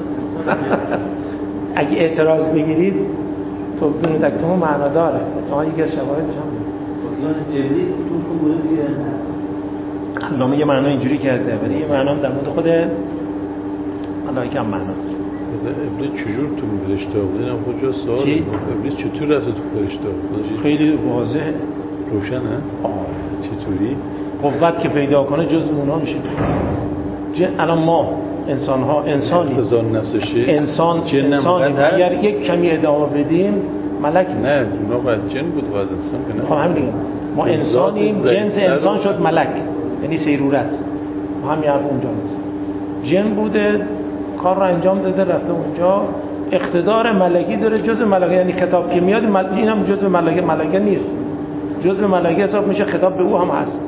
اگه اعتراض بگیرید تبدون تکتمون معنا داره، اتفاقا یکی از شواهدش هم ابلیس توشون بوده دیگه. علامه یه معنا اینجوری کرده، ولی یه معنا هم در مورد خود ملائکه هم معنا داره. مثلا ابلیس چجور تو فرشته بود؟ اینم کجا سوال. ابلیس چطور رفت تو فرشته بود؟ خیلی واضحه، روشنه. چطوری؟ قوت که پیدا کنه جزء اونها میشه. الان ما انسانی اقتضای نفسشه، انسان اگر یک کمی ادامه بدیم ملک نه اونا باید جن بود و از انسان که نه. خب همین دیگه، ما انسانیم، جنس انسان شد ملک، یعنی سیرورت. ما همین حرف اونجا نیست. جن بوده کار رو انجام داده رفته اونجا، اقتدار ملکی داره، جزء ملائکه. یعنی خطاب که میاد اینم جزء ملائکه نیست، جزء ملائکه حساب میشه، خطاب به او هم هست.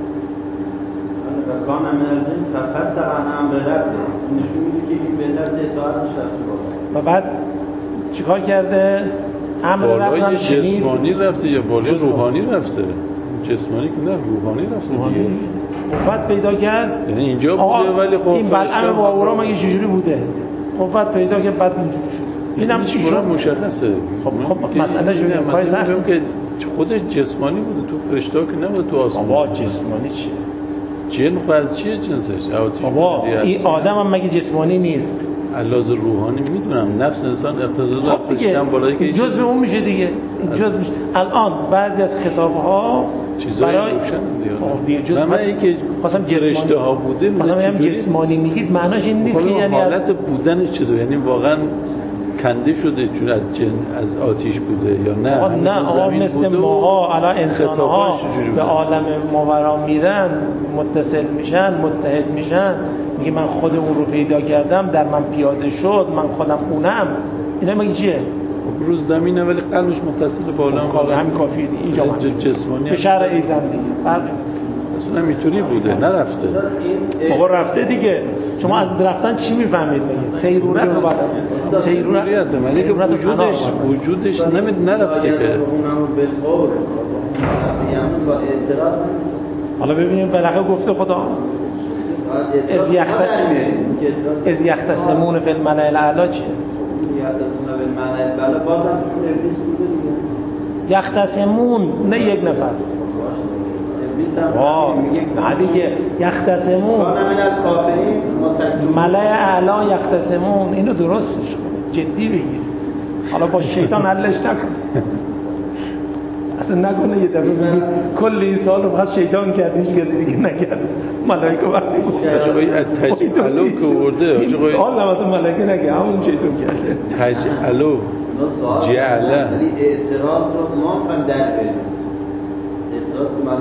کان امرزین فقط سبحان امر رب نشون میده که این به طرز اطاعتش رفته. و بعد چیکار کرده؟ امر بالای جسمانی رفته یا بالای روحانی رفته؟ جسمانی که نه، روحانی رفته دیگه. قوت پیدا کرد، یعنی اینجا بوده ولی خب این بلعم با اورا مگه چجوری بوده؟ قوت پیدا کرد بعد اینجوری شد. اینم چی شد؟ مشخصه. خب مسئله شده مثلا که خود جسمانی بوده تو فرشته که نبوده تو آسمان. بابا جسمانی چیه؟ جن فرد چیه جنسش؟ بابا این آدم هم مگه جسمانی نیست؟ علاوه روحانی میدونم، نفس انسان اقتضا داره فرشته بالایی که جزء اون میشه دیگه. جزء میشه. الان بعضی از خطاب‌ها برای روشن من اینکه خواستم فرشته ها بوده مثلا جسمانی میگید معناش این نیست که یعنی حالت بودنش چطور، یعنی واقعا کنده شده چون از جن از آتیش بوده یا نه؟ نه آقا مثل ماها الان انسان‌ها به عالم ماورا میرن، متصل میشن، متحد میشن، میگه من خود اون رو پیدا کردم، در من پیاده شد، من خودم اونم. اینا میگه چیه؟ روز زمینه ولی قلبش متصل به عالم. همین کافیه اینجا جسمانی به شرع ایزن دیگه. اصلا اینطوری بوده نرفته. بابا رفته دیگه. شما از رفتن چی میفهمید؟ میگه سیرورت رو بعد سیرورت معنی که وجودش نرفته که اونم بالقول یعنی با اعتراض. حالا ببینیم بالاخره گفته خدا از یختصمون فی الملأ الاعلی چیه؟ یختصمون فی الملأ الاعلی بازم ابلیس بوده دیگه. یختصمون نه یک نفر. نه دیگه یختصمون ملأ اعلی یختصمون، اینو درستش جدی بگیر. حالا با شیطان حلش نکن، اصلا نکنه یه دفعه بگید کل این سال رو بخواست شیطان کرد هیچ کسی دیگه نکرد. ملائکه وقتی بود تجعلو که ورده این سال هم اصلا ملائکه نکرد، همون شیطان کرده. تجعلو جعله ولی اعتراض رو ما هم در بریم. اعتراض که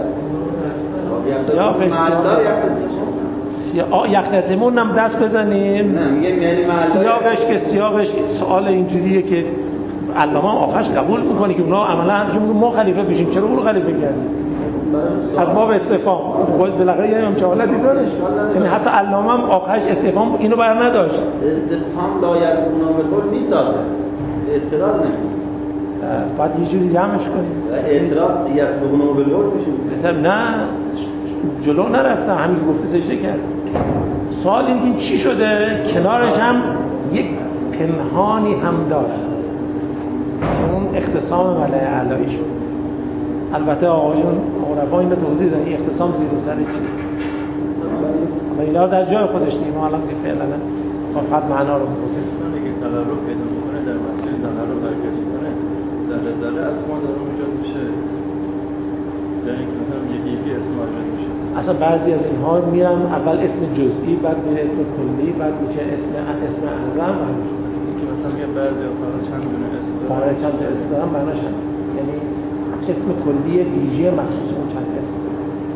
معلوم یختصمون هم دست بزنیم. سیاقش که سیاقش سوال اینجوریه که علامه آخرش قبول میکنه که اونا عملا همشون میگن ما خلیفه بشیم، چرا اون خلیفه کردیم؟ از باب استفهام بالاخره یه همچه حالتی داشت. یعنی حتی علامه هم آخرش استفهام اینو بر نداشت. استفهام لا یسمونا به قول میسازه، اعتراض نمیشه. باید یه جوری جمعش کنیم. اعتراض یسمونا به قول میشه. نه جلو نرفته، همین گفته سجده کرد. سوال این چی شده؟ کنارش هم یک پنهانی هم داشت، اون اختصام ملأ اعلی شد. البته آقایون عرفا اینو توضیح دادن اختصام زیر سر چی؟ اما اینا در جای خودش دیگه، ما الان که فعلا فقط معنا رو بگیم. اگه تقرب پیدا میکنه در مسیر تقرب حرکت میکنه، ذره ذره اسما داره اونجا میشه، یعنی که مثلا یکی اسم واجد میشه. اصلا بعضی از اینها میرن اول اسم جزئی، بعد میره اسم کلی، بعد میشه اسم اعظم. که مثلا میگه بعضی اوقات چند دونه اسم داره، چند تا اسم دارن معناش یعنی اسم کلی ویژه مخصوص اون چند اسم.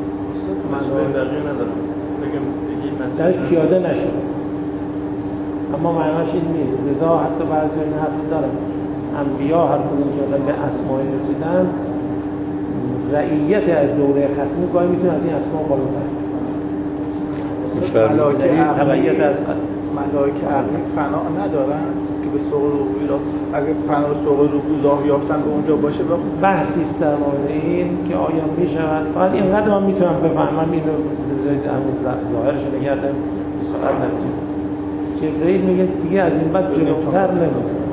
معنی بقیه نداره. بگم این مسئله درش پیاده نشد. اما معناش این نیست. لذا حتی بعضی این حرف دارن انبیا هر کدوم که مثلا به اسماء رسیدن، رعیت از دوره ختمی گاهی میتونه از این اسماء بالاتر تبعیت از ملائکه عقلی فنا ندارن که به سوق روحی را اگه فنا سوق روحی راه یافتن به اونجا باشه بحثی است در مورد این که آیا میشود. فقط اینقدر من میتونم بفهمم اینو بذارید همون ظاهرش نگردم ساعت نمیشه. جبرئیل میگه دیگه از این بعد جلوتر نمیتونم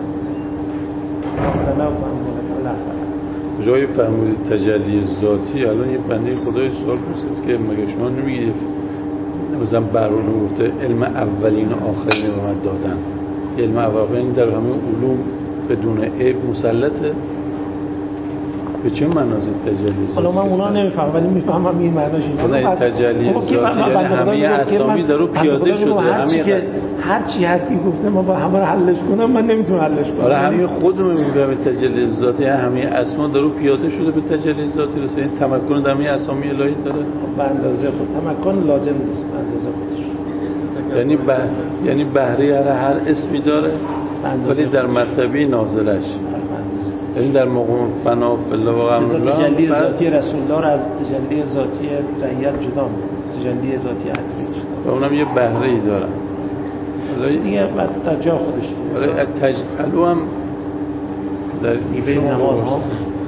جای فرمودید تجلی ذاتی. الان یه بنده خدای سوال پرسید که مگه شما نمیگید مثلا برونه گفته علم اولین و آخرین رو من دادن، علم اولین در همه علوم بدون عیب مسلطه؟ به چه مناظر تجلی ذاتی؟ حالا من اونا نمیفهمم ولی میفهمم این معناش اینه. این تجلی ذاتی یعنی همه اسامی در رو پیاده شده. همین که هر چی حرفی گفته ما با همه رو حلش کنم من نمیتونم حلش کنم. آره همین خودمون میگیم تجلی ذاتی همه اسما در رو پیاده شده به تجلی ذاتی رسه. این تمکن در همه اسامی الهی داره به اندازه خود. تمکن لازم نیست به اندازه خودش. یعنی بهره هر اسمی داره ولی در مرتبه نازلش، یعنی در مقام فنا فی الله و امر الله تجلی ذاتی رسول الله از تجلی ذاتی رعیت جدا می‌کنه. تجلی ذاتی عقلی و اونم یه بهره‌ای داره. حالا دیگه بعد در جا خودش ولی تجلو هم در این نماز ها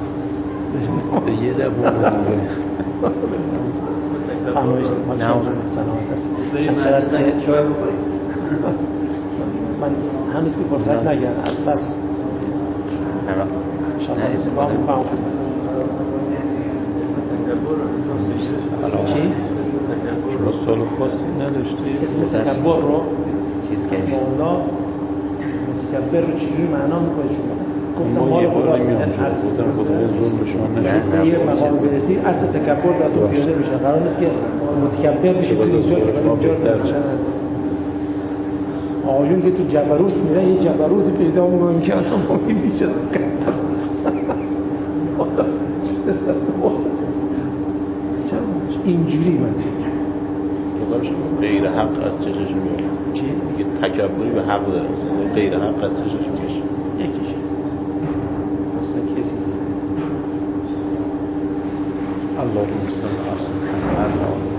یه دفعه فرمایش سلامت است. من هنوز که فرصت نگردم بس نه استفاده چی؟ شما سوال خاصی نداشتی؟ تکبر رو چیز که مولا متکبر رو چجوری معنا میکنه شما؟ گفتم ما یه خدا بار نمیام گفتم خدا ظلم به شما نشه. یه مقام برسی اصل تکبر در تو پیاده میشه. قرار نیست که متکبر بشه تو اینجا که آقایون که تو جبروت میرن یه جبروت پیدا میکنن که اصلا ممکن میشه اینجوری باشه. غیر حق از چشش میاد. چی؟ یه تکبری به حق داره مثلا غیر حق از چشش میاد. یکیشه مثلا کسی اللهم صل علی محمد